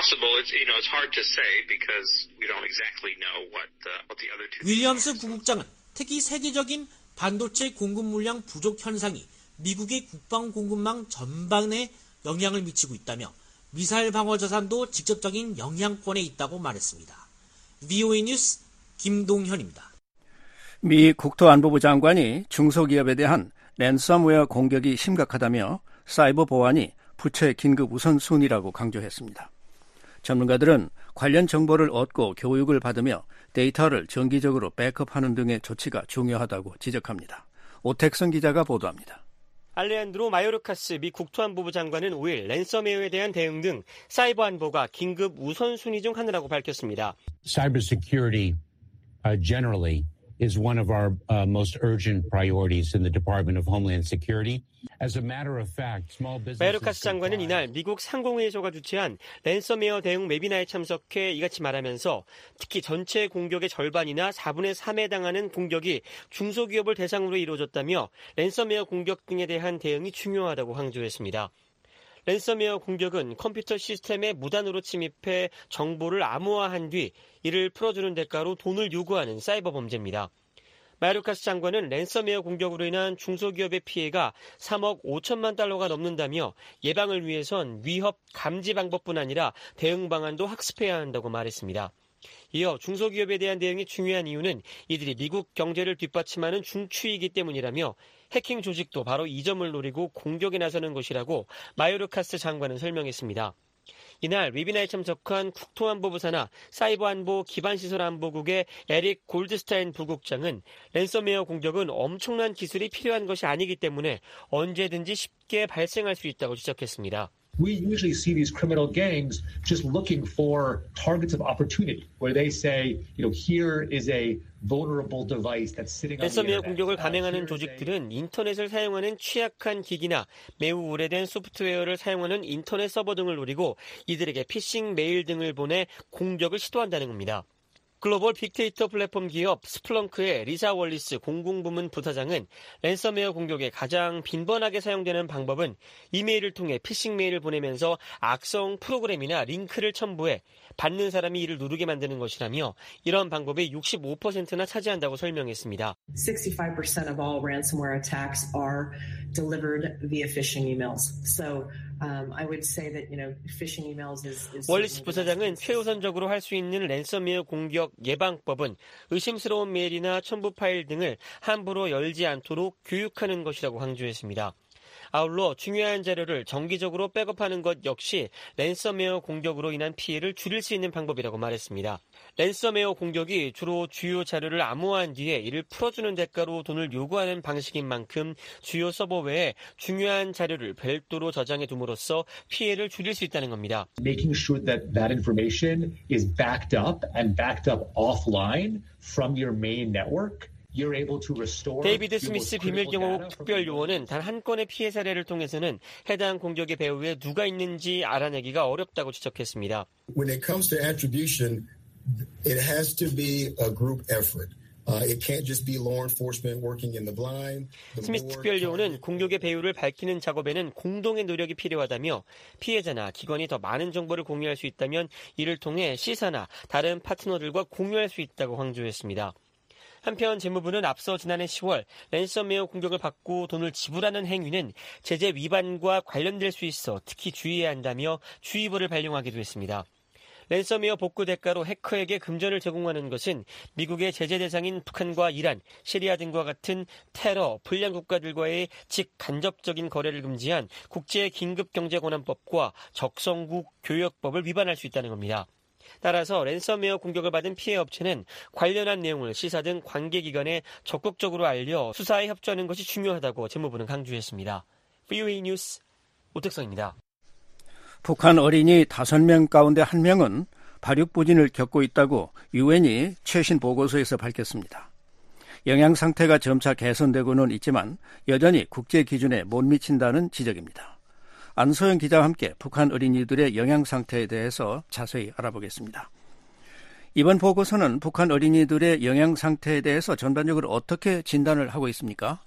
윌리엄스 부국장은 특히 세계적인 반도체 공급 물량 부족 현상이 미국의 국방 공급망 전반에 영향을 미치고 있다며 미사일 방어 자산도 직접적인 영향권에 있다고 말했습니다. VOA 뉴스 김동현입니다. 미 국토안보부 장관이 중소기업에 대한 랜섬웨어 공격이 심각하다며 사이버 보안이 부처의 긴급 우선순위라고 강조했습니다. 전문가들은 관련 정보를 얻고 교육을 받으며 데이터를 정기적으로 백업하는 등의 조치가 중요하다고 지적합니다. 오택선 기자가 보도합니다. 알레한드로 마요르카스 미 국토안보부 장관은 5일 랜섬웨어에 대한 대응 등 사이버 안보가 긴급 우선순위 중 하나라고 밝혔습니다. Cybersecurity generally is one of our most urgent priorities in the Department of Homeland Security. As a matter of fact, small businesses. 마요르카스 장관은 이날 미국 상공회의소가 주최한 랜섬웨어 대응 웨비나에 참석해 이같이 말하면서 특히 전체 공격의 절반이나 4분의 3에 해당하는 공격이 중소기업을 대상으로 이루어졌다며 랜섬웨어 공격 등에 대한 대응이 중요하다고 강조했습니다. 랜섬웨어 공격은 컴퓨터 시스템에 무단으로 침입해 정보를 암호화한 뒤 이를 풀어주는 대가로 돈을 요구하는 사이버 범죄입니다. 마요르카스 장관은 랜섬웨어 공격으로 인한 중소기업의 피해가 3억 5천만 달러가 넘는다며 예방을 위해선 위협 감지 방법뿐 아니라 대응 방안도 학습해야 한다고 말했습니다. 이어 중소기업에 대한 대응이 중요한 이유는 이들이 미국 경제를 뒷받침하는 중추이기 때문이라며 해킹 조직도 바로 이 점을 노리고 공격에 나서는 것이라고 마요르카스 장관은 설명했습니다. 이날 웨비나에 참석한 국토안보부 산하 사이버안보 기반시설안보국의 에릭 골드스타인 부국장은 랜섬웨어 공격은 엄청난 기술이 필요한 것이 아니기 때문에 언제든지 쉽게 발생할 수 있다고 지적했습니다. We usually see these criminal gangs just looking for targets of opportunity, where they say, here is a vulnerable device that's sitting on the 랜섬웨어 internet. 공격을 감행하는 조직들은 인터넷을 사용하는 취약한 기기나 매우 오래된 소프트웨어를 사용하는 인터넷 서버 등을 노리고 이들에게 피싱 메일 등을 보내 공격을 시도한다는 겁니다. 글로벌 빅데이터 플랫폼 기업 스플렁크의 리사 월리스 공공부문 부사장은 랜섬웨어 공격에 가장 빈번하게 사용되는 방법은 이메일을 통해 피싱 메일을 보내면서 악성 프로그램이나 링크를 첨부해 받는 사람이 이를 누르게 만드는 것이라며 이런 방법의 65%나 차지한다고 설명했습니다. 65% of all ransomware attacks are delivered via phishing emails. So I would say that phishing emails is 월리스 부사장은 최우선적으로 할 수 있는 랜섬웨어 공격 예방법은 의심스러운 메일이나 첨부 파일 등을 함부로 열지 않도록 교육하는 것이라고 강조했습니다. 아울러 중요한 자료를 정기적으로 백업하는 것 역시 랜섬웨어 공격으로 인한 피해를 줄일 수 있는 방법이라고 말했습니다. 랜섬웨어 공격이 주로 주요 자료를 암호화한 뒤에 이를 풀어주는 대가로 돈을 요구하는 방식인 만큼 주요 서버 외에 중요한 자료를 별도로 저장해 둠으로써 피해를 줄일 수 있다는 겁니다. Making sure that that information is backed up and backed up offline from your main network. 데이비드 스미스 비밀경호국 특별요원은 단 한 건의 피해 사례를 통해서는 해당 공격의 배후에 누가 있는지 알아내기가 어렵다고 지적했습니다. When it comes to attribution, it has to be a group effort. It can't just be law enforcement working in the blind. 스미스 특별요원은 공격의 배후를 밝히는 작업에는 공동의 노력이 필요하다며 피해자나 기관이 더 많은 정보를 공유할 수 있다면 이를 통해 시사나 다른 파트너들과 공유할 수 있다고 강조했습니다. 한편 재무부는 앞서 지난해 10월 랜섬웨어 공격을 받고 돈을 지불하는 행위는 제재 위반과 관련될 수 있어 특히 주의해야 한다며 주의보를 발령하기도 했습니다. 랜섬웨어 복구 대가로 해커에게 금전을 제공하는 것은 미국의 제재 대상인 북한과 이란, 시리아 등과 같은 테러, 불량 국가들과의 직간접적인 거래를 금지한 국제긴급경제권한법과 적성국 교역법을 위반할 수 있다는 겁니다. 따라서 랜섬웨어 공격을 받은 피해 업체는 관련한 내용을 시사 등 관계기관에 적극적으로 알려 수사에 협조하는 것이 중요하다고 재무부는 강조했습니다. VOA 뉴스 오택성입니다. 북한 어린이 5명 가운데 1명은 발육부진을 겪고 있다고 유엔이 최신 보고서에서 밝혔습니다. 영양 상태가 점차 개선되고는 있지만 여전히 국제 기준에 못 미친다는 지적입니다. 안소영 기자와 함께 북한 어린이들의 영양 상태에 대해서 자세히 알아보겠습니다. 이번 보고서는 북한 어린이들의 영양 상태에 대해서 전반적으로 어떻게 진단을 하고 있습니까?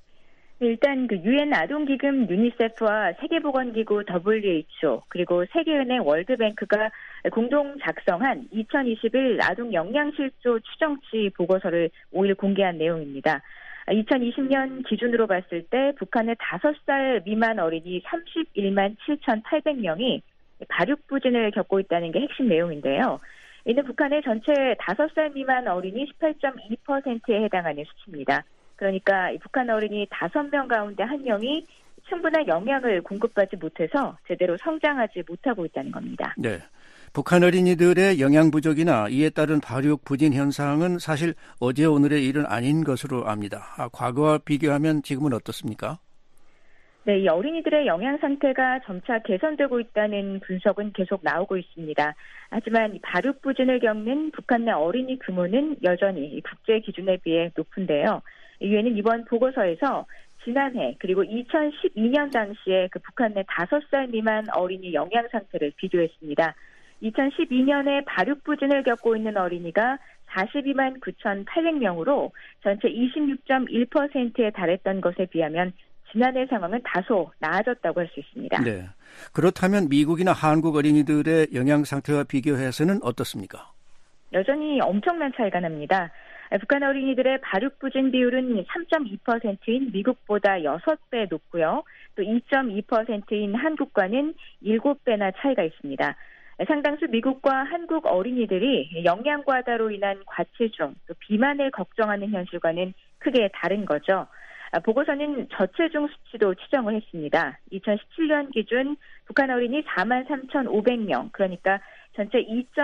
일단 유엔 아동기금 유니세프와 세계보건기구 WHO 그리고 세계은행 월드뱅크가 공동 작성한 2021 아동 영양실조 추정치 보고서를 5일 공개한 내용입니다. 2020년 기준으로 봤을 때 북한의 5살 미만 어린이 31만 7,800명이 발육부진을 겪고 있다는 게 핵심 내용인데요. 이는 북한의 전체 5살 미만 어린이 18.2%에 해당하는 수치입니다. 그러니까 북한 어린이 5명 가운데 1명이 충분한 영양을 공급받지 못해서 제대로 성장하지 못하고 있다는 겁니다. 네. 북한 어린이들의 영양 부족이나 이에 따른 발육 부진 현상은 사실 어제 오늘의 일은 아닌 것으로 압니다. 과거와 비교하면 지금은 어떻습니까? 네, 이 어린이들의 영양 상태가 점차 개선되고 있다는 분석은 계속 나오고 있습니다. 하지만 발육 부진을 겪는 북한 내 어린이 규모는 여전히 국제 기준에 비해 높은데요. 유엔은 이번 보고서에서 지난해 그리고 2012년 당시에 북한 내 5살 미만 어린이 영양 상태를 비교했습니다. 2012년에 발육부진을 겪고 있는 어린이가 42만 9,800명으로 전체 26.1%에 달했던 것에 비하면 지난해 상황은 다소 나아졌다고 할 수 있습니다. 네. 그렇다면 미국이나 한국 어린이들의 영양 상태와 비교해서는 어떻습니까? 여전히 엄청난 차이가 납니다. 북한 어린이들의 발육부진 비율은 3.2%인 미국보다 6배 높고요. 또 2.2%인 한국과는 7배나 차이가 있습니다. 상당수 미국과 한국 어린이들이 영양과다로 인한 과체중, 또 비만을 걱정하는 현실과는 크게 다른 거죠. 보고서는 저체중 수치도 치정을 했습니다. 2017년 기준 북한 어린이 43,500명, 그러니까 전체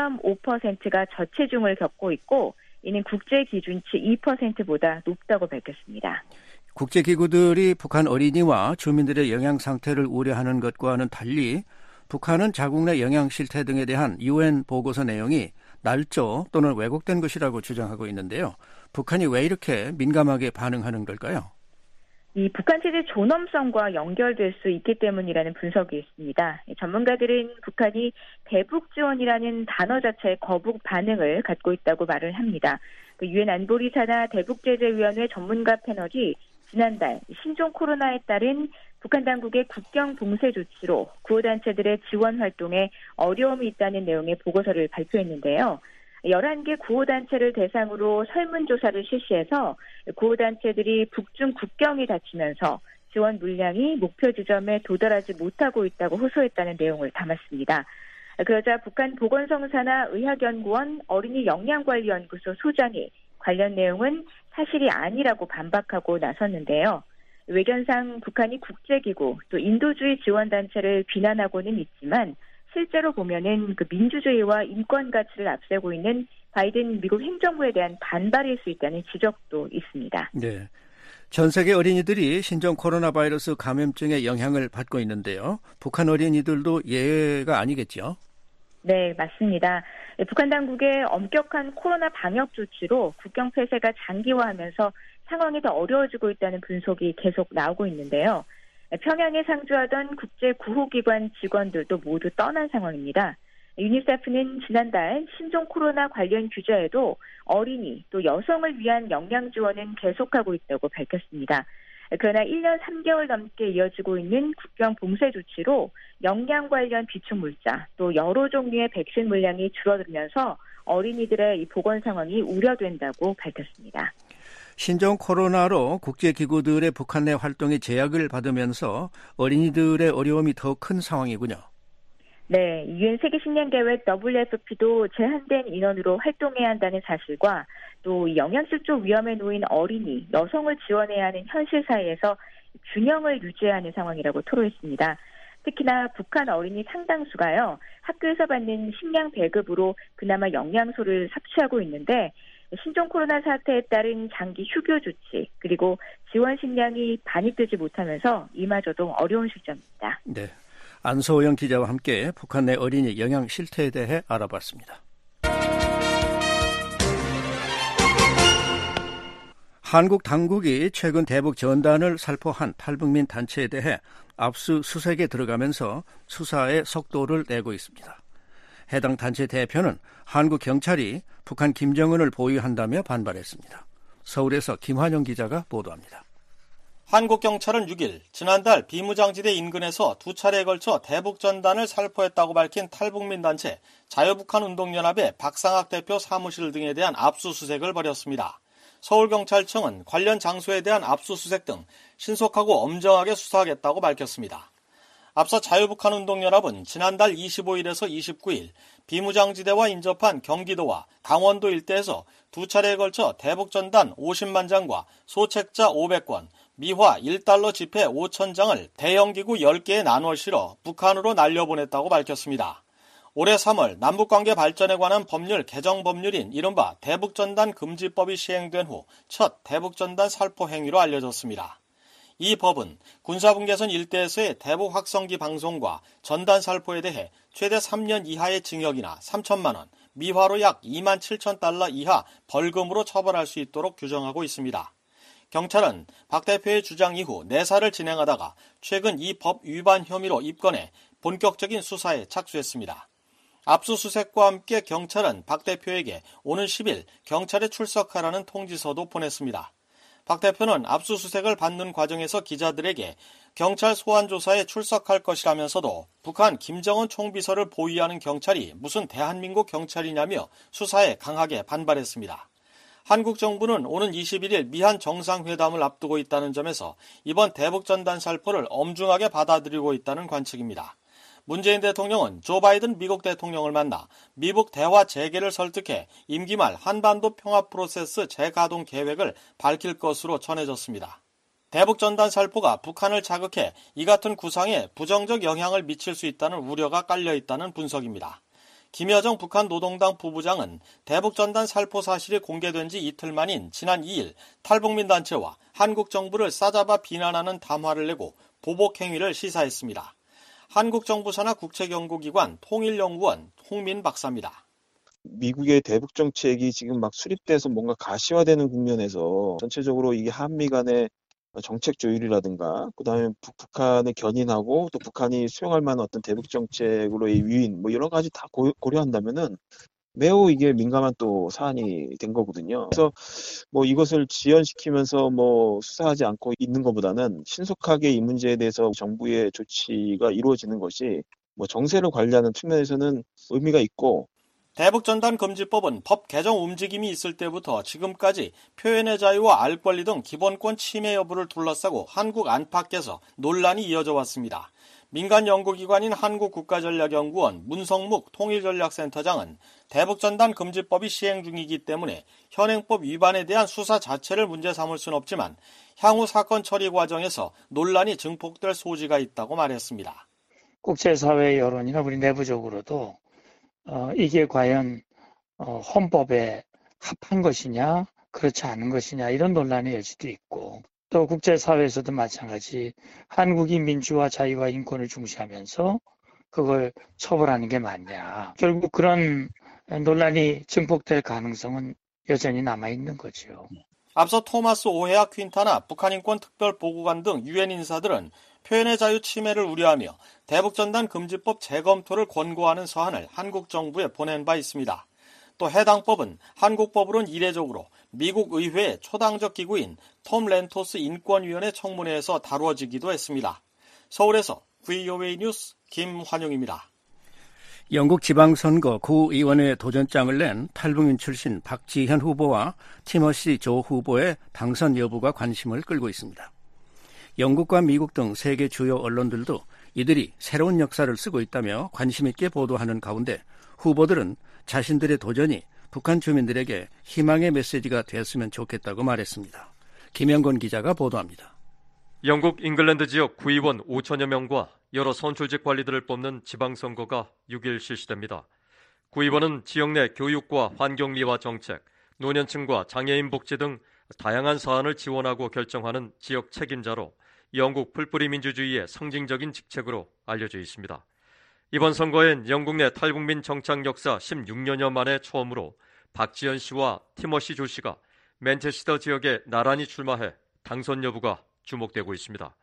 2.5%가 저체중을 겪고 있고 이는 국제 기준치 2%보다 높다고 밝혔습니다. 국제기구들이 북한 어린이와 주민들의 영양 상태를 우려하는 것과는 달리 북한은 자국 내 영양 실태 등에 대한 UN 보고서 내용이 날조 또는 왜곡된 것이라고 주장하고 있는데요. 북한이 왜 이렇게 민감하게 반응하는 걸까요? 이 북한 체제 존엄성과 연결될 수 있기 때문이라는 분석이 있습니다. 전문가들은 북한이 대북 지원이라는 단어 자체에 거북 반응을 갖고 있다고 말을 합니다. 유엔 안보리 산하 대북제재위원회 전문가 패널이 지난달 신종 코로나에 따른 북한 당국의 국경 봉쇄 조치로 구호단체들의 지원 활동에 어려움이 있다는 내용의 보고서를 발표했는데요. 11개 구호단체를 대상으로 설문조사를 실시해서 구호단체들이 북중 국경이 닫히면서 지원 물량이 목표 지점에 도달하지 못하고 있다고 호소했다는 내용을 담았습니다. 그러자 북한 보건성산하 의학연구원 어린이 영양관리연구소 소장이 관련 내용은 사실이 아니라고 반박하고 나섰는데요. 외견상 북한이 국제기구 또 인도주의 지원단체를 비난하고는 있지만 실제로 보면은 그 민주주의와 인권 가치를 앞세우고 있는 바이든 미국 행정부에 대한 반발일 수 있다는 지적도 있습니다. 네. 전 세계 어린이들이 신종 코로나 바이러스 감염증의 영향을 받고 있는데요. 북한 어린이들도 예외가 아니겠죠? 네, 맞습니다. 북한 당국의 엄격한 코로나 방역 조치로 국경 폐쇄가 장기화하면서 상황이 더 어려워지고 있다는 분석이 계속 나오고 있는데요. 평양에 상주하던 국제구호기관 직원들도 모두 떠난 상황입니다. 유니세프는 지난달 신종 코로나 관련 규제에도 어린이 또 여성을 위한 영양 지원은 계속하고 있다고 밝혔습니다. 그러나 1년 3개월 넘게 이어지고 있는 국경 봉쇄 조치로 영양 관련 비축물자 또 여러 종류의 백신 물량이 줄어들면서 어린이들의 이 보건 상황이 우려된다고 밝혔습니다. 신종 코로나로 국제기구들의 북한 내 활동이 제약을 받으면서 어린이들의 어려움이 더 큰 상황이군요. 네, 유엔 세계식량계획 WFP도 제한된 인원으로 활동해야 한다는 사실과 또 영양실조 위험에 놓인 어린이, 여성을 지원해야 하는 현실 사이에서 균형을 유지해야 하는 상황이라고 토로했습니다. 특히나 북한 어린이 상당수가요, 학교에서 받는 식량 배급으로 그나마 영양소를 섭취하고 있는데 신종 코로나 사태에 따른 장기 휴교 조치 그리고 지원 식량이 반입되지 못하면서 이마저도 어려운 실정입니다. 네, 안소영 기자와 함께 북한 내 어린이 영양 실태에 대해 알아봤습니다. 한국 당국이 최근 대북 전단을 살포한 탈북민 단체에 대해 압수수색에 들어가면서 수사에 속도를 내고 있습니다. 해당 단체 대표는 한국 경찰이 북한 김정은을 보유한다며 반발했습니다. 서울에서 김환영 기자가 보도합니다. 한국 경찰은 6일 지난달 비무장지대 인근에서 2차례에 걸쳐 대북 전단을 살포했다고 밝힌 탈북민 단체 자유북한운동연합의 박상학 대표 사무실 등에 대한 압수수색을 벌였습니다. 서울경찰청은 관련 장소에 대한 압수수색 등 신속하고 엄정하게 수사하겠다고 밝혔습니다. 앞서 자유북한운동연합은 지난달 25일에서 29일 비무장지대와 인접한 경기도와 강원도 일대에서 2차례에 걸쳐 대북전단 50만 장과 소책자 500권, 미화 1달러 지폐 5,000장을 대형기구 10개에 나눠 실어 북한으로 날려보냈다고 밝혔습니다. 올해 3월 남북관계 발전에 관한 법률 개정 법률인 이른바 대북전단 금지법이 시행된 후 첫 대북전단 살포 행위로 알려졌습니다. 이 법은 군사분계선 일대에서의 대북 확성기 방송과 전단 살포에 대해 최대 3년 이하의 징역이나 3천만 원, 미화로 약 2만 7천 달러 이하 벌금으로 처벌할 수 있도록 규정하고 있습니다. 경찰은 박 대표의 주장 이후 내사를 진행하다가 최근 이 법 위반 혐의로 입건해 본격적인 수사에 착수했습니다. 압수수색과 함께 경찰은 박 대표에게 오는 10일 경찰에 출석하라는 통지서도 보냈습니다. 박 대표는 압수수색을 받는 과정에서 기자들에게 경찰 소환조사에 출석할 것이라면서도 북한 김정은 총비서를 보위하는 경찰이 무슨 대한민국 경찰이냐며 수사에 강하게 반발했습니다. 한국 정부는 오는 21일 미한 정상회담을 앞두고 있다는 점에서 이번 대북전단 살포를 엄중하게 받아들이고 있다는 관측입니다. 문재인 대통령은 조 바이든 미국 대통령을 만나 미북 대화 재개를 설득해 임기 말 한반도 평화 프로세스 재가동 계획을 밝힐 것으로 전해졌습니다. 대북전단 살포가 북한을 자극해 이 같은 구상에 부정적 영향을 미칠 수 있다는 우려가 깔려있다는 분석입니다. 김여정 북한 노동당 부부장은 대북전단 살포 사실이 공개된 지 이틀 만인 지난 2일 탈북민 단체와 한국 정부를 싸잡아 비난하는 담화를 내고 보복 행위를 시사했습니다. 한국 정부 산하 국책연구기관 통일연구원 홍민 박사입니다. 미국의 대북 정책이 지금 막 수립돼서 뭔가 가시화되는 국면에서 전체적으로 이게 한미 간의 정책 조율이라든가 그다음에 북한을 견인하고 또 북한이 수용할 만한 어떤 대북 정책으로의 유인 뭐 여러 가지 다 고려한다면은 매우 이게 민감한 또 사안이 된 거거든요. 그래서 뭐 이것을 지연시키면서 뭐 수사하지 않고 있는 것보다는 신속하게 이 문제에 대해서 정부의 조치가 이루어지는 것이 뭐 정세를 관리하는 측면에서는 의미가 있고. 대북전단 금지법은 법 개정 움직임이 있을 때부터 지금까지 표현의 자유와 알 권리 등 기본권 침해 여부를 둘러싸고 한국 안팎에서 논란이 이어져 왔습니다. 민간 연구기관인 한국국가전략연구원 문성묵 통일전략센터장은 대북전단 금지법이 시행 중이기 때문에 현행법 위반에 대한 수사 자체를 문제 삼을 수는 없지만 향후 사건 처리 과정에서 논란이 증폭될 소지가 있다고 말했습니다. 국제사회 여론이나 우리 내부적으로도 이게 과연 헌법에 합한 것이냐 그렇지 않은 것이냐 이런 논란의 여지도 있고 또 국제사회에서도 마찬가지 한국이 민주화 자유와 인권을 중시하면서 그걸 처벌하는 게 맞냐 결국 그런 논란이 증폭될 가능성은 여전히 남아있는 거죠. 앞서 토마스 오헤아 퀸타나 북한인권특별보고관 등 유엔 인사들은 표현의 자유 침해를 우려하며 대북전단 금지법 재검토를 권고하는 서한을 한국 정부에 보낸 바 있습니다. 또 해당 법은 한국법으로는 이례적으로 미국 의회의 초당적 기구인 톰 렌토스 인권위원회 청문회에서 다루어지기도 했습니다. 서울에서 VOA 뉴스 김환용입니다. 영국 지방선거 구의원회 도전장을 낸 탈북민 출신 박지현 후보와 티머시 조 후보의 당선 여부가 관심을 끌고 있습니다. 영국과 미국 등 세계 주요 언론들도 이들이 새로운 역사를 쓰고 있다며 관심 있게 보도하는 가운데 후보들은 자신들의 도전이 북한 주민들에게 희망의 메시지가 되었으면 좋겠다고 말했습니다. 김영건 기자가 보도합니다. 영국 잉글랜드 지역 구의원 5천여 명과 여러 선출직 관리들을 뽑는 지방선거가 6일 실시됩니다. 구의원은 지역 내 교육과 환경미화 정책, 노년층과 장애인 복지 등 다양한 사안을 지원하고 결정하는 지역 책임자로 영국 풀뿌리 민주주의의 상징적인 직책으로 알려져 있습니다. 이번 선거엔 영국 내 탈북민 정착 역사 16년여 만에 처음으로 박지현 씨와 티머시 조 씨가 맨체스터 지역에 나란히 출마해 당선 여부가 주목되고 있습니다.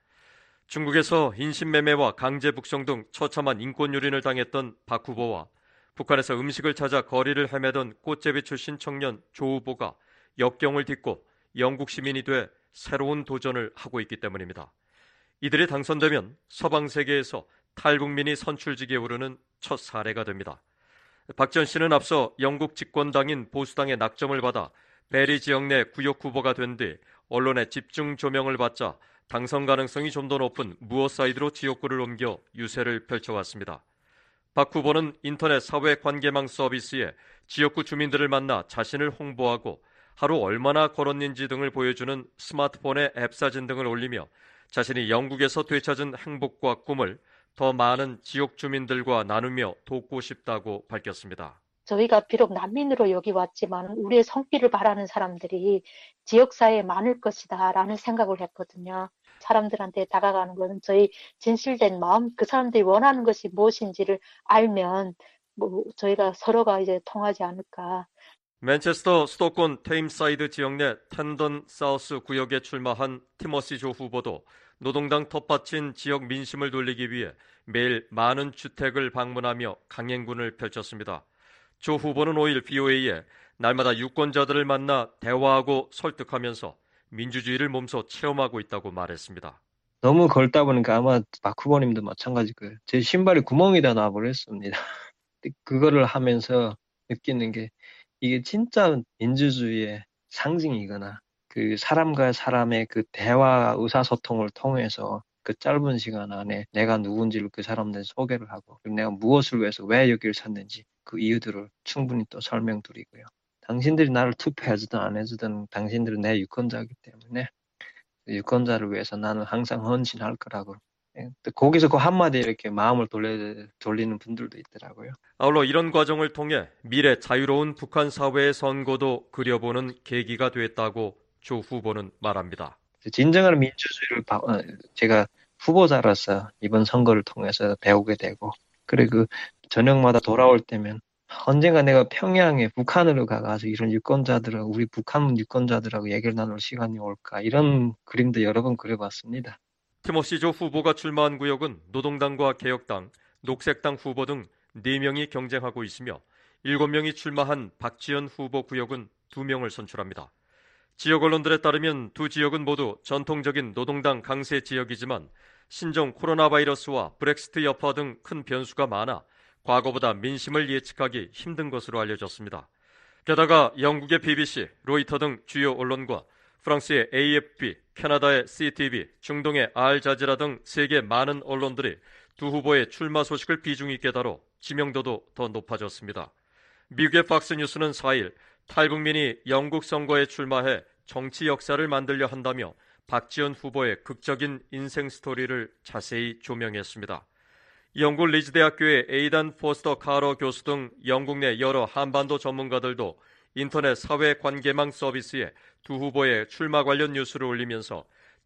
중국에서 인신매매와 강제 북송 등 처참한 인권 유린을 당했던 박 후보와 북한에서 음식을 찾아 거리를 헤매던 꽃제비 출신 청년 조 후보가 역경을 딛고 영국 시민이 돼 새로운 도전을 하고 있기 때문입니다. 이들이 당선되면 서방 세계에서 탈북민이 선출직에 오르는 첫 사례가 됩니다. 박지현 씨는 앞서 영국 집권당인 보수당의 낙점을 받아 베리 지역 내 구역 후보가 된 뒤 언론의 집중 조명을 받자 당선 가능성이 좀 더 높은 무어사이드로 지역구를 옮겨 유세를 펼쳐왔습니다. 박 후보는 인터넷 사회관계망 서비스에 지역구 주민들을 만나 자신을 홍보하고 하루 얼마나 걸었는지 등을 보여주는 스마트폰의 앱 사진 등을 올리며 자신이 영국에서 되찾은 행복과 꿈을 더 많은 지역 주민들과 나누며 돕고 싶다고 밝혔습니다. 저희가 비록 난민으로 여기 왔지만 우리의 성피를 바라는 사람들이 지역사회에 많을 것이다 라는 생각을 했거든요. 사람들한테 다가가는 것은 저희 진실된 마음, 그 사람들이 원하는 것이 무엇인지를 알면 저희가 서로가 이제 통하지 않을까. 맨체스터 수도권 테임사이드 지역 내 텐던 사우스 구역에 출마한 티머시 조 후보도 노동당 텃밭인 지역 민심을 돌리기 위해 매일 많은 주택을 방문하며 강행군을 펼쳤습니다. 조 후보는 5일 VOA에 날마다 유권자들을 만나 대화하고 설득하면서 민주주의를 몸소 체험하고 있다고 말했습니다. 너무 걸다 보니까 아마 박 후보님도 마찬가지일 거예요. 제 신발에 구멍이 다 나버렸습니다. 그거를 하면서 느끼는 게 이게 진짜 민주주의의 상징이거나 그 사람과 사람의 그 대화 의사소통을 통해서 그 짧은 시간 안에 내가 누군지를 그 사람들한테 소개를 하고 그리고 내가 무엇을 위해서 왜 여기를 찾는지 그 이유들을 충분히 또 설명드리고요. 당신들이 나를 투표해주든 안 해주든 당신들은 내 유권자이기 때문에 유권자를 위해서 나는 항상 헌신할 거라고. 거기서 그 한마디에 이렇게 마음을 돌리는 분들도 있더라고요. 아울러 이런 과정을 통해 미래 자유로운 북한 사회의 선거도 그려보는 계기가 됐다고 조 후보는 말합니다. 진정한 민주주의를 제가 후보자로서 이번 선거를 통해서 배우게 되고 그리고 저녁마다 돌아올 때면 언젠가 내가 평양에 북한으로 가서 이런 유권자들하고 우리 북한 유권자들하고 얘기를 나눌 시간이 올까 이런 그림도 여러 번 그려봤습니다. 티모시 조 후보가 출마한 구역은 노동당과 개혁당, 녹색당 후보 등 4명이 경쟁하고 있으며 7명이 출마한 박지원 후보 구역은 2명을 선출합니다. 지역 언론들에 따르면 두 지역은 모두 전통적인 노동당 강세 지역이지만 신종 코로나 바이러스와 브렉시트 여파 등 큰 변수가 많아 과거보다 민심을 예측하기 힘든 것으로 알려졌습니다. 게다가 영국의 BBC, 로이터 등 주요 언론과 프랑스의 AFP, 캐나다의 CTV, 중동의 알자지라 등 세계 많은 언론들이 두 후보의 출마 소식을 비중 있게 다뤄 지명도도 더 높아졌습니다. 미국의 팍스뉴스는 4일 탈북민이 영국 선거에 출마해 정치 역사를 만들려 한다며 박지원 후보의 극적인 인생 스토리를 자세히 조명했습니다. 영국 리즈 대학교의 에이단 포스터 카러 교수 등 영국 내 여러 한반도 전문가들도 인터넷 사회관계망 서비스에 두 후보의 출마 관련 뉴스를 올리면서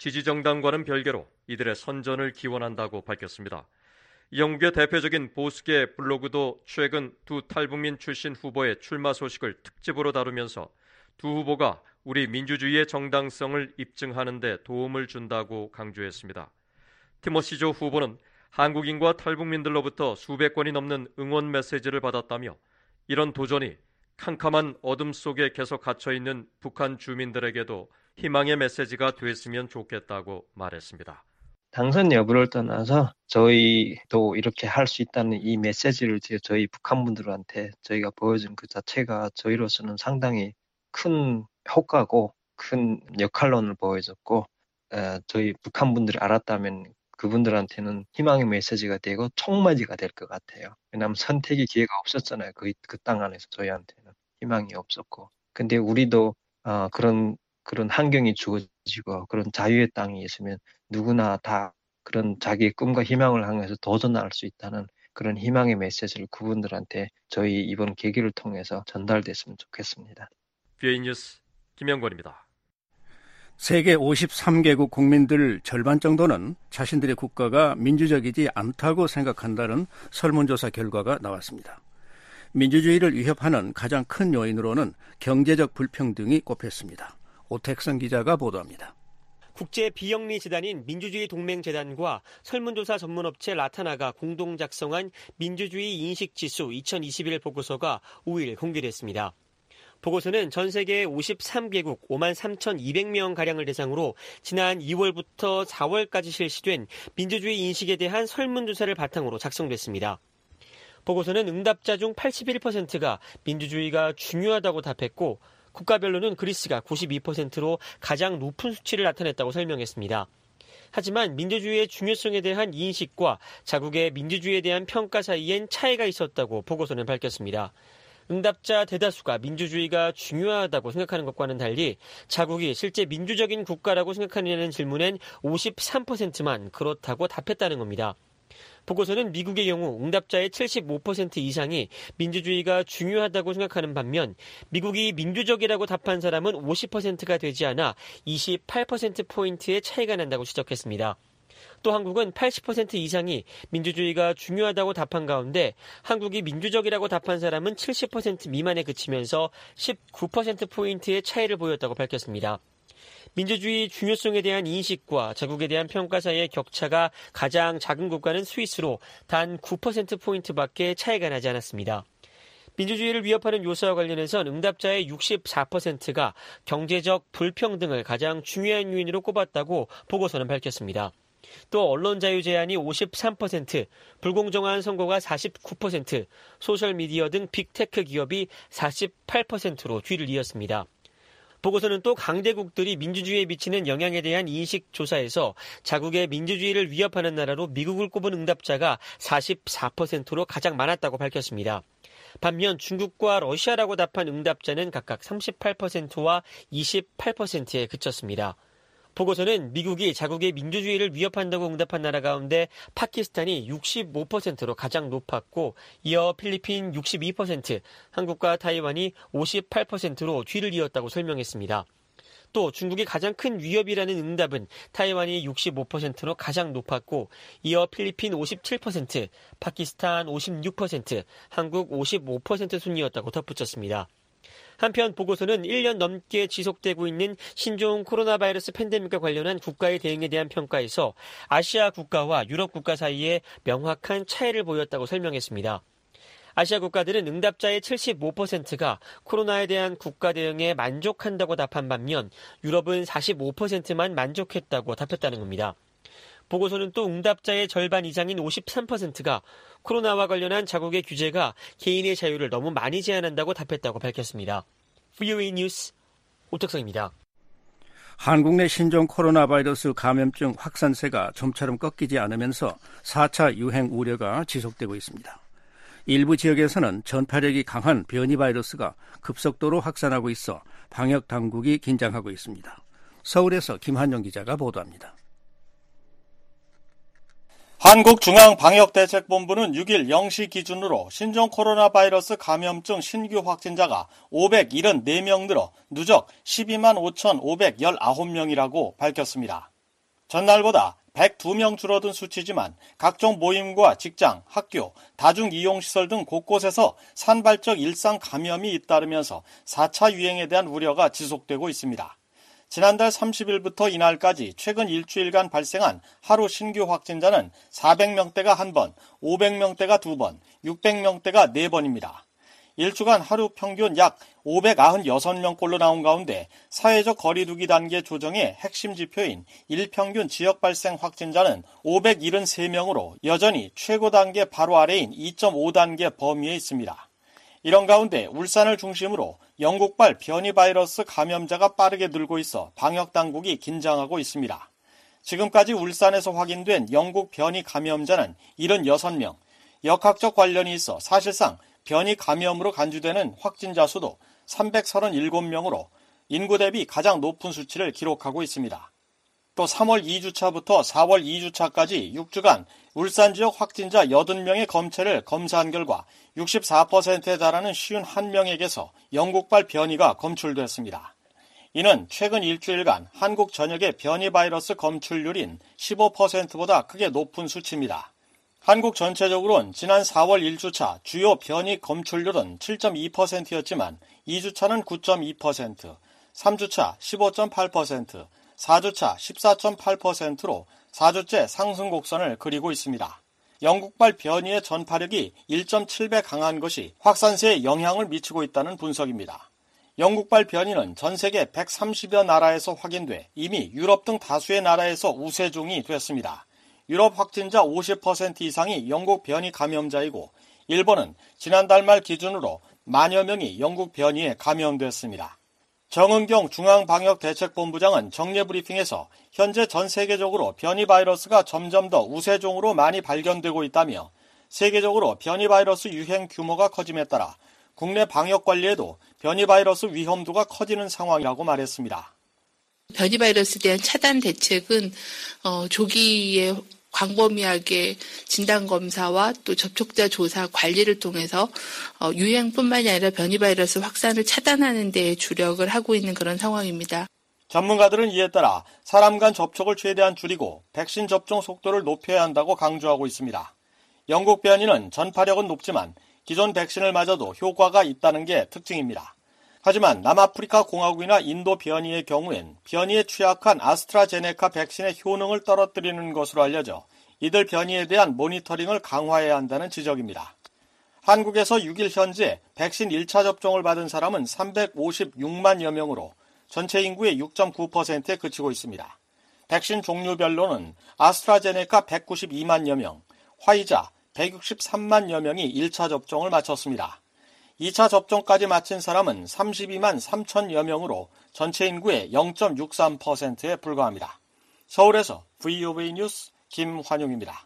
지지정당과는 별개로 이들의 선전을 기원한다고 밝혔습니다. 영국의 대표적인 보수계 블로그도 최근 두 탈북민 출신 후보의 출마 소식을 특집으로 다루면서 두 후보가 우리 민주주의의 정당성을 입증하는 데 도움을 준다고 강조했습니다. 티모시 조 후보는 한국인과 탈북민들로부터 수백 건이 넘는 응원 메시지를 받았다며 이런 도전이 캄캄한 어둠 속에 계속 갇혀있는 북한 주민들에게도 희망의 메시지가 됐으면 좋겠다고 말했습니다. 당선 여부를 떠나서 저희도 이렇게 할 수 있다는 이 메시지를 저희 북한 분들한테 저희가 보여준 그 자체가 저희로서는 상당히 큰 효과고 큰 역할론을 보여줬고 저희 북한 분들이 알았다면 그분들한테는 희망의 메시지가 되고 총맞이가 될 것 같아요. 왜냐하면 선택의 기회가 없었잖아요. 그 땅 안에서 저희한테는 희망이 없었고. 근데 우리도 그런 환경이 주어지고 그런 자유의 땅이 있으면 누구나 다 그런 자기의 꿈과 희망을 향해서 도전할 수 있다는 그런 희망의 메시지를 그분들한테 저희 이번 계기를 통해서 전달됐으면 좋겠습니다. BA 뉴스 김영권입니다. 세계 53개국 국민들 절반 정도는 자신들의 국가가 민주적이지 않다고 생각한다는 설문조사 결과가 나왔습니다. 민주주의를 위협하는 가장 큰 요인으로는 경제적 불평등이 꼽혔습니다. 오택성 기자가 보도합니다. 국제 비영리 재단인 민주주의 동맹재단과 설문조사 전문업체 라타나가 공동 작성한 민주주의 인식지수 2021 보고서가 5일 공개됐습니다. 보고서는 전 세계 53개국 53,200명가량을 대상으로 지난 2월부터 4월까지 실시된 민주주의 인식에 대한 설문조사를 바탕으로 작성됐습니다. 보고서는 응답자 중 81%가 민주주의가 중요하다고 답했고 국가별로는 그리스가 92%로 가장 높은 수치를 나타냈다고 설명했습니다. 하지만 민주주의의 중요성에 대한 인식과 자국의 민주주의에 대한 평가 사이엔 차이가 있었다고 보고서는 밝혔습니다. 응답자 대다수가 민주주의가 중요하다고 생각하는 것과는 달리 자국이 실제 민주적인 국가라고 생각하느냐는 질문엔 53%만 그렇다고 답했다는 겁니다. 보고서는 미국의 경우 응답자의 75% 이상이 민주주의가 중요하다고 생각하는 반면 미국이 민주적이라고 답한 사람은 50%가 되지 않아 28%포인트의 차이가 난다고 지적했습니다. 또 한국은 80% 이상이 민주주의가 중요하다고 답한 가운데 한국이 민주적이라고 답한 사람은 70% 미만에 그치면서 19%포인트의 차이를 보였다고 밝혔습니다. 민주주의 중요성에 대한 인식과 자국에 대한 평가 사이의 격차가 가장 작은 국가는 스위스로 단 9%포인트밖에 차이가 나지 않았습니다. 민주주의를 위협하는 요소와 관련해선 응답자의 64%가 경제적 불평등을 가장 중요한 요인으로 꼽았다고 보고서는 밝혔습니다. 또 언론 자유 제한이 53%, 불공정한 선거가 49%, 소셜미디어 등 빅테크 기업이 48%로 뒤를 이었습니다. 보고서는 또 강대국들이 민주주의에 미치는 영향에 대한 인식 조사에서 자국의 민주주의를 위협하는 나라로 미국을 꼽은 응답자가 44%로 가장 많았다고 밝혔습니다. 반면 중국과 러시아라고 답한 응답자는 각각 38%와 28%에 그쳤습니다. 보고서는 미국이 자국의 민주주의를 위협한다고 응답한 나라 가운데 파키스탄이 65%로 가장 높았고 이어 필리핀 62%, 한국과 타이완이 58%로 뒤를 이었다고 설명했습니다. 또 중국이 가장 큰 위협이라는 응답은 타이완이 65%로 가장 높았고 이어 필리핀 57%, 파키스탄 56%, 한국 55% 순이었다고 덧붙였습니다. 한편 보고서는 1년 넘게 지속되고 있는 신종 코로나 바이러스 팬데믹과 관련한 국가의 대응에 대한 평가에서 아시아 국가와 유럽 국가 사이에 명확한 차이를 보였다고 설명했습니다. 아시아 국가들은 응답자의 75%가 코로나에 대한 국가 대응에 만족한다고 답한 반면 유럽은 45%만 만족했다고 답했다는 겁니다. 보고서는 또 응답자의 절반 이상인 53%가 코로나와 관련한 자국의 규제가 개인의 자유를 너무 많이 제한한다고 답했다고 밝혔습니다. VOA 뉴스 오택성입니다. 한국 내 신종 코로나 바이러스 감염증 확산세가 좀처럼 꺾이지 않으면서 4차 유행 우려가 지속되고 있습니다. 일부 지역에서는 전파력이 강한 변이 바이러스가 급속도로 확산하고 있어 방역 당국이 긴장하고 있습니다. 서울에서 김한영 기자가 보도합니다. 한국중앙방역대책본부는 6일 0시 기준으로 신종 코로나 바이러스 감염증 신규 확진자가 574명 늘어 누적 12만 5,519명이라고 밝혔습니다. 전날보다 102명 줄어든 수치지만 각종 모임과 직장, 학교, 다중이용시설 등 곳곳에서 산발적 일상 감염이 잇따르면서 4차 유행에 대한 우려가 지속되고 있습니다. 지난달 30일부터 이날까지 최근 일주일간 발생한 하루 신규 확진자는 400명대가 1번, 500명대가 2번, 600명대가 4번입니다. 일주간 하루 평균 약 596명꼴로 나온 가운데 사회적 거리두기 단계 조정의 핵심 지표인 일평균 지역 발생 확진자는 573명으로 여전히 최고 단계 바로 아래인 2.5단계 범위에 있습니다. 이런 가운데 울산을 중심으로 영국발 변이 바이러스 감염자가 빠르게 늘고 있어 방역당국이 긴장하고 있습니다. 지금까지 울산에서 확인된 영국 변이 감염자는 76명, 역학적 관련이 있어 사실상 변이 감염으로 간주되는 확진자 수도 337명으로 인구 대비 가장 높은 수치를 기록하고 있습니다. 또 3월 2주차부터 4월 2주차까지 6주간 울산 지역 확진자 80명의 검체를 검사한 결과 64%에 달하는 51명에게서 영국발 변이가 검출됐습니다. 이는 최근 일주일간 한국 전역의 변이 바이러스 검출률인 15%보다 크게 높은 수치입니다. 한국 전체적으로는 지난 4월 1주차 주요 변이 검출률은 7.2%였지만 2주차는 9.2%, 3주차 15.8%, 4주차 14.8%로 4주째 상승 곡선을 그리고 있습니다. 영국발 변이의 전파력이 1.7배 강한 것이 확산세에 영향을 미치고 있다는 분석입니다. 영국발 변이는 전 세계 130여 나라에서 확인돼 이미 유럽 등 다수의 나라에서 우세종이 됐습니다. 유럽 확진자 50% 이상이 영국 변이 감염자이고 일본은 지난달 말 기준으로 만여 명이 영국 변이에 감염됐습니다. 정은경 중앙방역대책본부장은 정례 브리핑에서 현재 전 세계적으로 변이 바이러스가 점점 더 우세종으로 많이 발견되고 있다며 세계적으로 변이 바이러스 유행 규모가 커짐에 따라 국내 방역 관리에도 변이 바이러스 위험도가 커지는 상황이라고 말했습니다. 변이 바이러스에 대한 차단 대책은 조기에 광범위하게 진단검사와 또 접촉자 조사 관리를 통해서 유행뿐만이 아니라 변이 바이러스 확산을 차단하는 데 주력을 하고 있는 그런 상황입니다. 전문가들은 이에 따라 사람 간 접촉을 최대한 줄이고 백신 접종 속도를 높여야 한다고 강조하고 있습니다. 영국 변이는 전파력은 높지만 기존 백신을 맞아도 효과가 있다는 게 특징입니다. 하지만 남아프리카 공화국이나 인도 변이의 경우엔 변이에 취약한 아스트라제네카 백신의 효능을 떨어뜨리는 것으로 알려져 이들 변이에 대한 모니터링을 강화해야 한다는 지적입니다. 한국에서 6일 현재 백신 1차 접종을 받은 사람은 356만여 명으로 전체 인구의 6.9%에 그치고 있습니다. 백신 종류별로는 아스트라제네카 192만여 명, 화이자 163만여 명이 1차 접종을 마쳤습니다. 2차 접종까지 마친 사람은 32만 3천여 명으로 전체 인구의 0.63%에 불과합니다. 서울에서 VOA 뉴스 김환용입니다.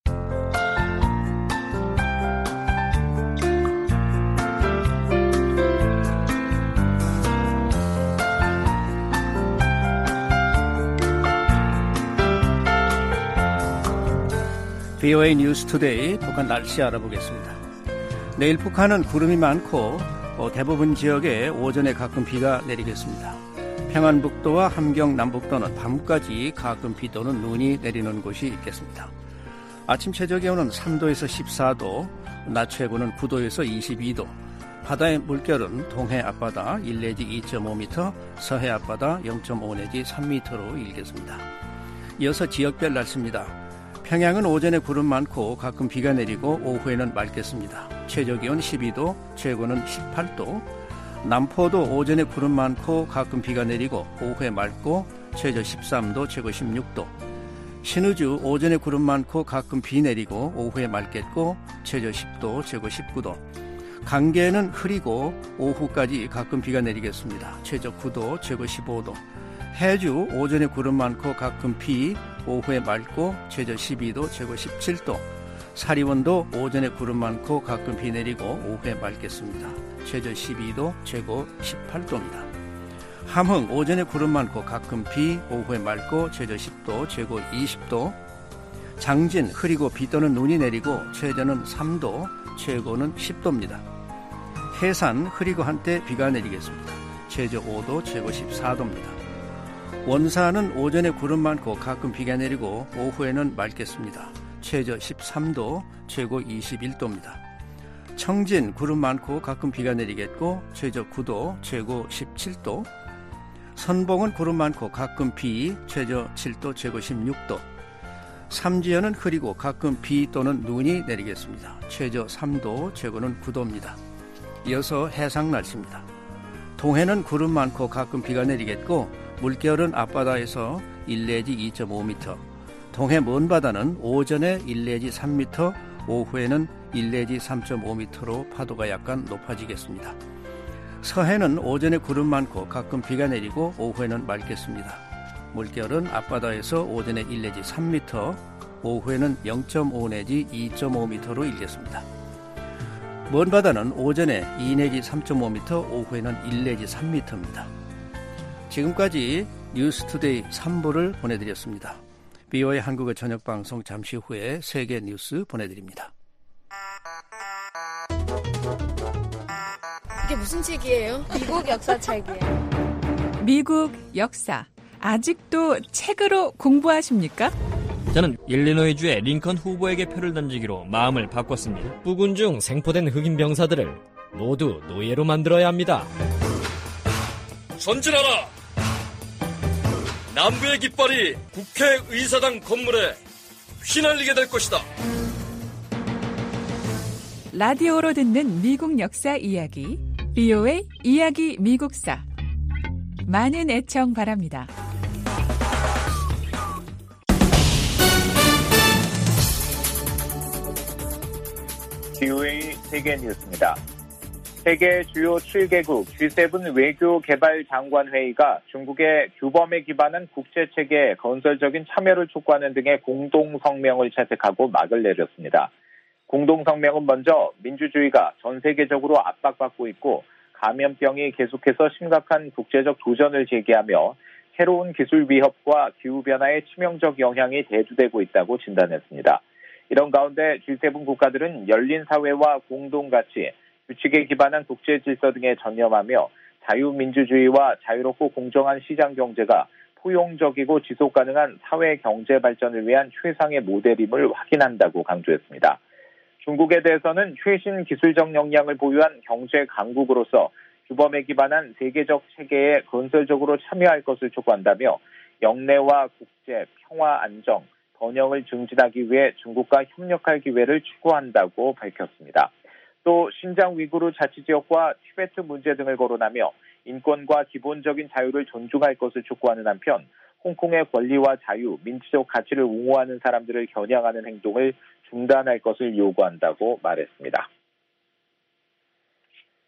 VOA 뉴스 투데이 북한 날씨 알아보겠습니다. 내일 북한은 구름이 많고 대부분 지역에 오전에 가끔 비가 내리겠습니다. 평안북도와 함경 남북도는 밤까지 가끔 비 또는 눈이 내리는 곳이 있겠습니다. 아침 최저기온은 3도에서 14도, 낮 최고는 9도에서 22도, 바다의 물결은 동해 앞바다 1 내지 2.5m, 서해 앞바다 0.5 내지 3m로 일겠습니다. 이어서 지역별 날씨입니다. 평양은 오전에 구름 많고 가끔 비가 내리고 오후에는 맑겠습니다. 최저기온 12도, 최고는 18도. 남포도 오전에 구름 많고 가끔 비가 내리고 오후에 맑고 최저 13도, 최고 16도. 신의주 오전에 구름 많고 가끔 비 내리고 오후에 맑겠고 최저 10도, 최고 19도. 강계는 흐리고 오후까지 가끔 비가 내리겠습니다. 최저 9도, 최고 15도. 해주 오전에 구름 많고 가끔 비, 오후에 맑고 최저 12도, 최고 17도. 사리원도 오전에 구름 많고 가끔 비 내리고 오후에 맑겠습니다. 최저 12도, 최고 18도입니다. 함흥 오전에 구름 많고 가끔 비, 오후에 맑고 최저 10도, 최고 20도. 장진 흐리고 비 또는 눈이 내리고 최저는 3도, 최고는 10도입니다. 해산 흐리고 한때 비가 내리겠습니다. 최저 5도, 최고 14도입니다. 원산은 오전에 구름 많고 가끔 비가 내리고 오후에는 맑겠습니다. 최저 13도, 최고 21도입니다. 청진 구름 많고 가끔 비가 내리겠고 최저 9도, 최고 17도. 선봉은 구름 많고 가끔 비, 최저 7도, 최고 16도. 삼지연은 흐리고 가끔 비 또는 눈이 내리겠습니다. 최저 3도, 최고는 9도입니다. 이어서 해상 날씨입니다. 동해는 구름 많고 가끔 비가 내리겠고 물결은 앞바다에서 1 내지 2.5m, 동해 먼바다는 오전에 1 내지 3m, 오후에는 1 내지 3.5m로 파도가 약간 높아지겠습니다. 서해는 오전에 구름 많고 가끔 비가 내리고 오후에는 맑겠습니다. 물결은 앞바다에서 오전에 1 내지 3m, 오후에는 0.5 내지 2.5m로 일겠습니다. 먼바다는 오전에 2 내지 3.5m, 오후에는 1 내지 3m입니다. 지금까지 뉴스투데이 3부를 보내드렸습니다. VOA 한국어 저녁방송 잠시 후에 세계 뉴스 보내드립니다. 이게 무슨 책이에요? 미국 역사책이에요. 미국 역사. 아직도 책으로 공부하십니까? 저는 일리노이주의 링컨 후보에게 표를 던지기로 마음을 바꿨습니다. 부군 중 생포된 흑인 병사들을 모두 노예로 만들어야 합니다. 전진하라! 남부의 깃발이 국회의사당 건물에 휘날리게 될 것이다. 라디오로 듣는 미국 역사 이야기, VOA 이야기 미국사. 많은 애청 바랍니다. VOA 세계 뉴스입니다. 세계 주요 7개국 G7 외교개발장관회의가 중국의 규범에 기반한 국제체계에 건설적인 참여를 촉구하는 등의 공동성명을 채택하고 막을 내렸습니다. 공동성명은 먼저 민주주의가 전 세계적으로 압박받고 있고 감염병이 계속해서 심각한 국제적 도전을 제기하며 새로운 기술 위협과 기후변화의 치명적 영향이 대두되고 있다고 진단했습니다. 이런 가운데 G7 국가들은 열린 사회와 공동가치, 규칙에 기반한 국제질서 등에 전념하며 자유민주주의와 자유롭고 공정한 시장경제가 포용적이고 지속가능한 사회 경제 발전을 위한 최상의 모델임을 확인한다고 강조했습니다. 중국에 대해서는 최신 기술적 역량을 보유한 경제 강국으로서 규범에 기반한 세계적 체계에 건설적으로 참여할 것을 촉구한다며 영내와 국제, 평화, 안정, 번영을 증진하기 위해 중국과 협력할 기회를 추구한다고 밝혔습니다. 또 신장 위구르 자치지역과 티베트 문제 등을 거론하며 인권과 기본적인 자유를 존중할 것을 촉구하는 한편 홍콩의 권리와 자유, 민주적 가치를 옹호하는 사람들을 겨냥하는 행동을 중단할 것을 요구한다고 말했습니다.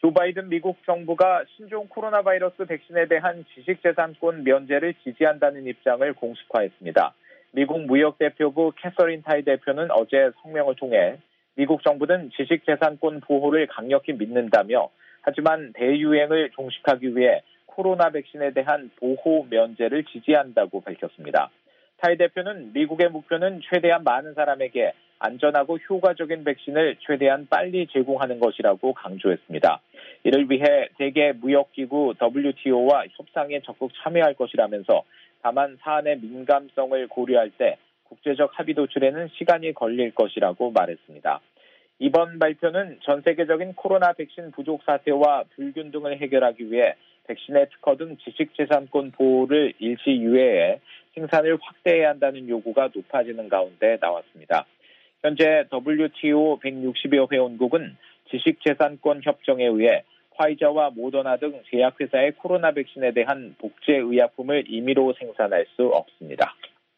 조 바이든 미국 정부가 신종 코로나 바이러스 백신에 대한 지식재산권 면제를 지지한다는 입장을 공식화했습니다. 미국 무역대표부 캐서린 타이 대표는 어제 성명을 통해 미국 정부는 지식재산권 보호를 강력히 믿는다며 하지만 대유행을 종식하기 위해 코로나 백신에 대한 보호 면제를 지지한다고 밝혔습니다. 타이 대표는 미국의 목표는 최대한 많은 사람에게 안전하고 효과적인 백신을 최대한 빨리 제공하는 것이라고 강조했습니다. 이를 위해 세계 무역기구 WTO와 협상에 적극 참여할 것이라면서 다만 사안의 민감성을 고려할 때 국제적 합의 도출에는 시간이 걸릴 것이라고 말했습니다. 이번 발표는 전 세계적인 코로나 백신 부족 사태와 불균등을 해결하기 위해 백신의 특허 등 지식재산권 보호를 일시 유예해 생산을 확대해야 한다는 요구가 높아지는 가운데 나왔습니다. 현재 WTO 160여 회원국은 지식재산권 협정에 의해 화이자와 모더나 등 제약회사의 코로나 백신에 대한 복제의약품을 임의로 생산할 수 없습니다.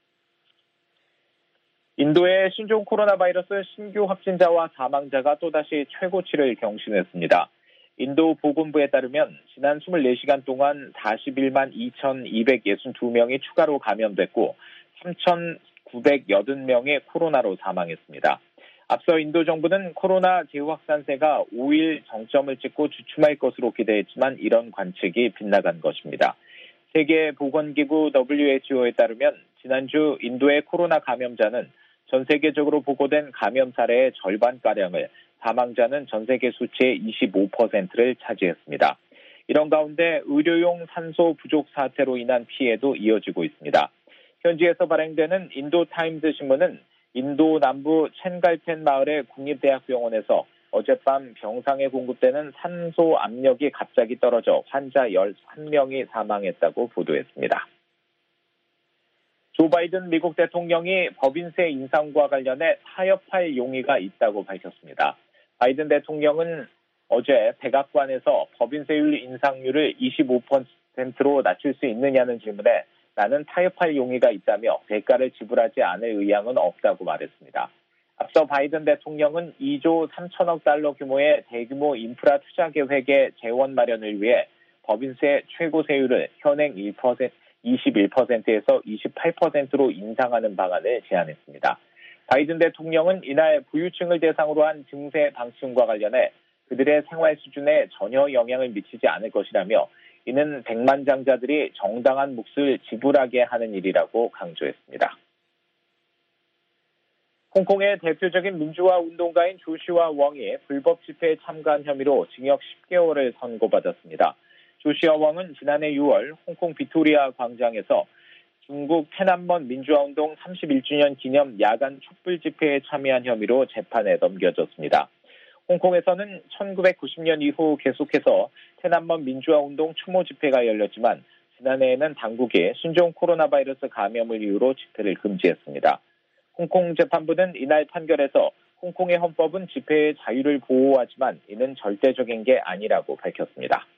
인도의 신종 코로나 바이러스 신규 확진자와 사망자가 또다시 최고치를 경신했습니다. 인도 보건부에 따르면 지난 24시간 동안 41만 2,262명이 추가로 감염됐고 3,980명이 코로나로 사망했습니다. 앞서 인도 정부는 코로나 재확산세가 5일 정점을 찍고 주춤할 것으로 기대했지만 이런 관측이 빗나간 것입니다. 세계보건기구 WHO에 따르면 지난주 인도의 코로나 감염자는 전 세계적으로 보고된 감염 사례의 절반가량을, 사망자는 전 세계 수치의 25%를 차지했습니다. 이런 가운데 의료용 산소 부족 사태로 인한 피해도 이어지고 있습니다. 현지에서 발행되는 인도 타임즈 신문은 인도 남부 첸갈펜 마을의 국립대학병원에서 어젯밤 병상에 공급되는 산소 압력이 갑자기 떨어져 환자 11명이 사망했다고 보도했습니다. 조 바이든 미국 대통령이 법인세 인상과 관련해 타협할 용의가 있다고 밝혔습니다. 바이든 대통령은 어제 백악관에서 법인세율 인상률을 25%로 낮출 수 있느냐는 질문에 나는 타협할 용의가 있다며 대가를 지불하지 않을 의향은 없다고 말했습니다. 앞서 바이든 대통령은 2조 3천억 달러 규모의 대규모 인프라 투자 계획의 재원 마련을 위해 법인세 최고 세율을 현행 21%에서 28%로 인상하는 방안을 제안했습니다. 바이든 대통령은 이날 부유층을 대상으로 한 증세 방침과 관련해 그들의 생활 수준에 전혀 영향을 미치지 않을 것이라며 이는 백만장자들이 정당한 몫을 지불하게 하는 일이라고 강조했습니다. 홍콩의 대표적인 민주화 운동가인 조시아 웡이 불법 집회에 참가한 혐의로 징역 10개월을 선고받았습니다. 조시아 웡은 지난해 6월 홍콩 비토리아 광장에서 중국天安문 민주화운동 31주년 기념 야간 촛불 집회에 참여한 혐의로 재판에 넘겨졌습니다. 홍콩에서는 1990년 이후 계속해서天安문 민주화운동 추모 집회가 열렸지만 지난해에는 당국이 신종 코로나 바이러스 감염을 이유로 집회를 금지했습니다. 홍콩 재판부는 이날 판결에서 홍콩의 헌법은 집회의 자유를 보호하지만 이는 절대적인 게 아니라고 밝혔습니다.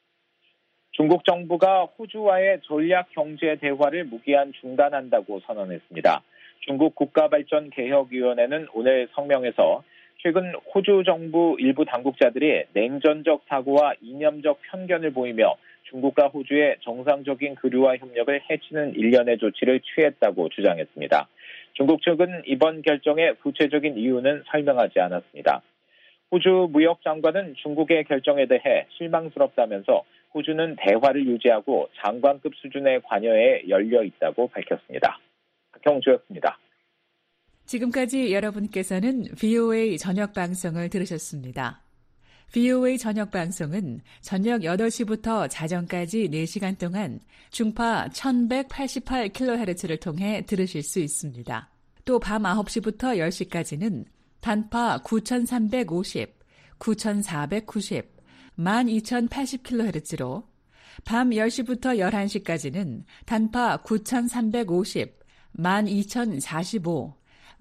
중국 정부가 호주와의 전략 경제 대화를 무기한 중단한다고 선언했습니다. 중국 국가발전개혁위원회는 오늘 성명에서 최근 호주 정부 일부 당국자들이 냉전적 사고와 이념적 편견을 보이며 중국과 호주의 정상적인 교류와 협력을 해치는 일련의 조치를 취했다고 주장했습니다. 중국 측은 이번 결정의 구체적인 이유는 설명하지 않았습니다. 호주 무역장관은 중국의 결정에 대해 실망스럽다면서 호주는 대화를 유지하고 장관급 수준의 관여에 열려 있다고 밝혔습니다. 박형주였습니다. 지금까지 여러분께서는 VOA 저녁 방송을 들으셨습니다. VOA 저녁 방송은 저녁 8시부터 자정까지 4시간 동안 중파 1188kHz를 통해 들으실 수 있습니다. 또 밤 9시부터 10시까지는 단파 9350, 9490, 12080kHz로 밤 10시부터 11시까지는 단파 9350, 12045,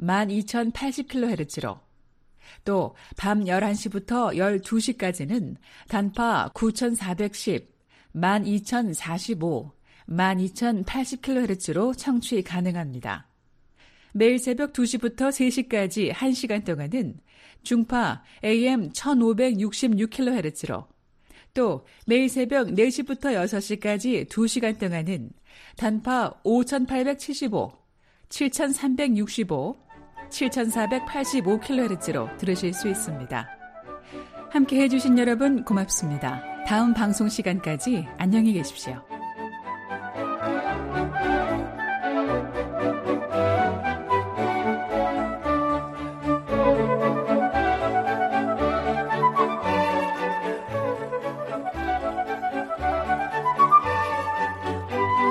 12080kHz로 또 밤 11시부터 12시까지는 단파 9410, 12045, 12080kHz로 청취 가능합니다. 매일 새벽 2시부터 3시까지 1시간 동안은 중파 AM 1566kHz로 또 매일 새벽 4시부터 6시까지 2시간 동안은 단파 5875, 7365, 7485kHz로 들으실 수 있습니다. 함께 해주신 여러분 고맙습니다. 다음 방송 시간까지 안녕히 계십시오.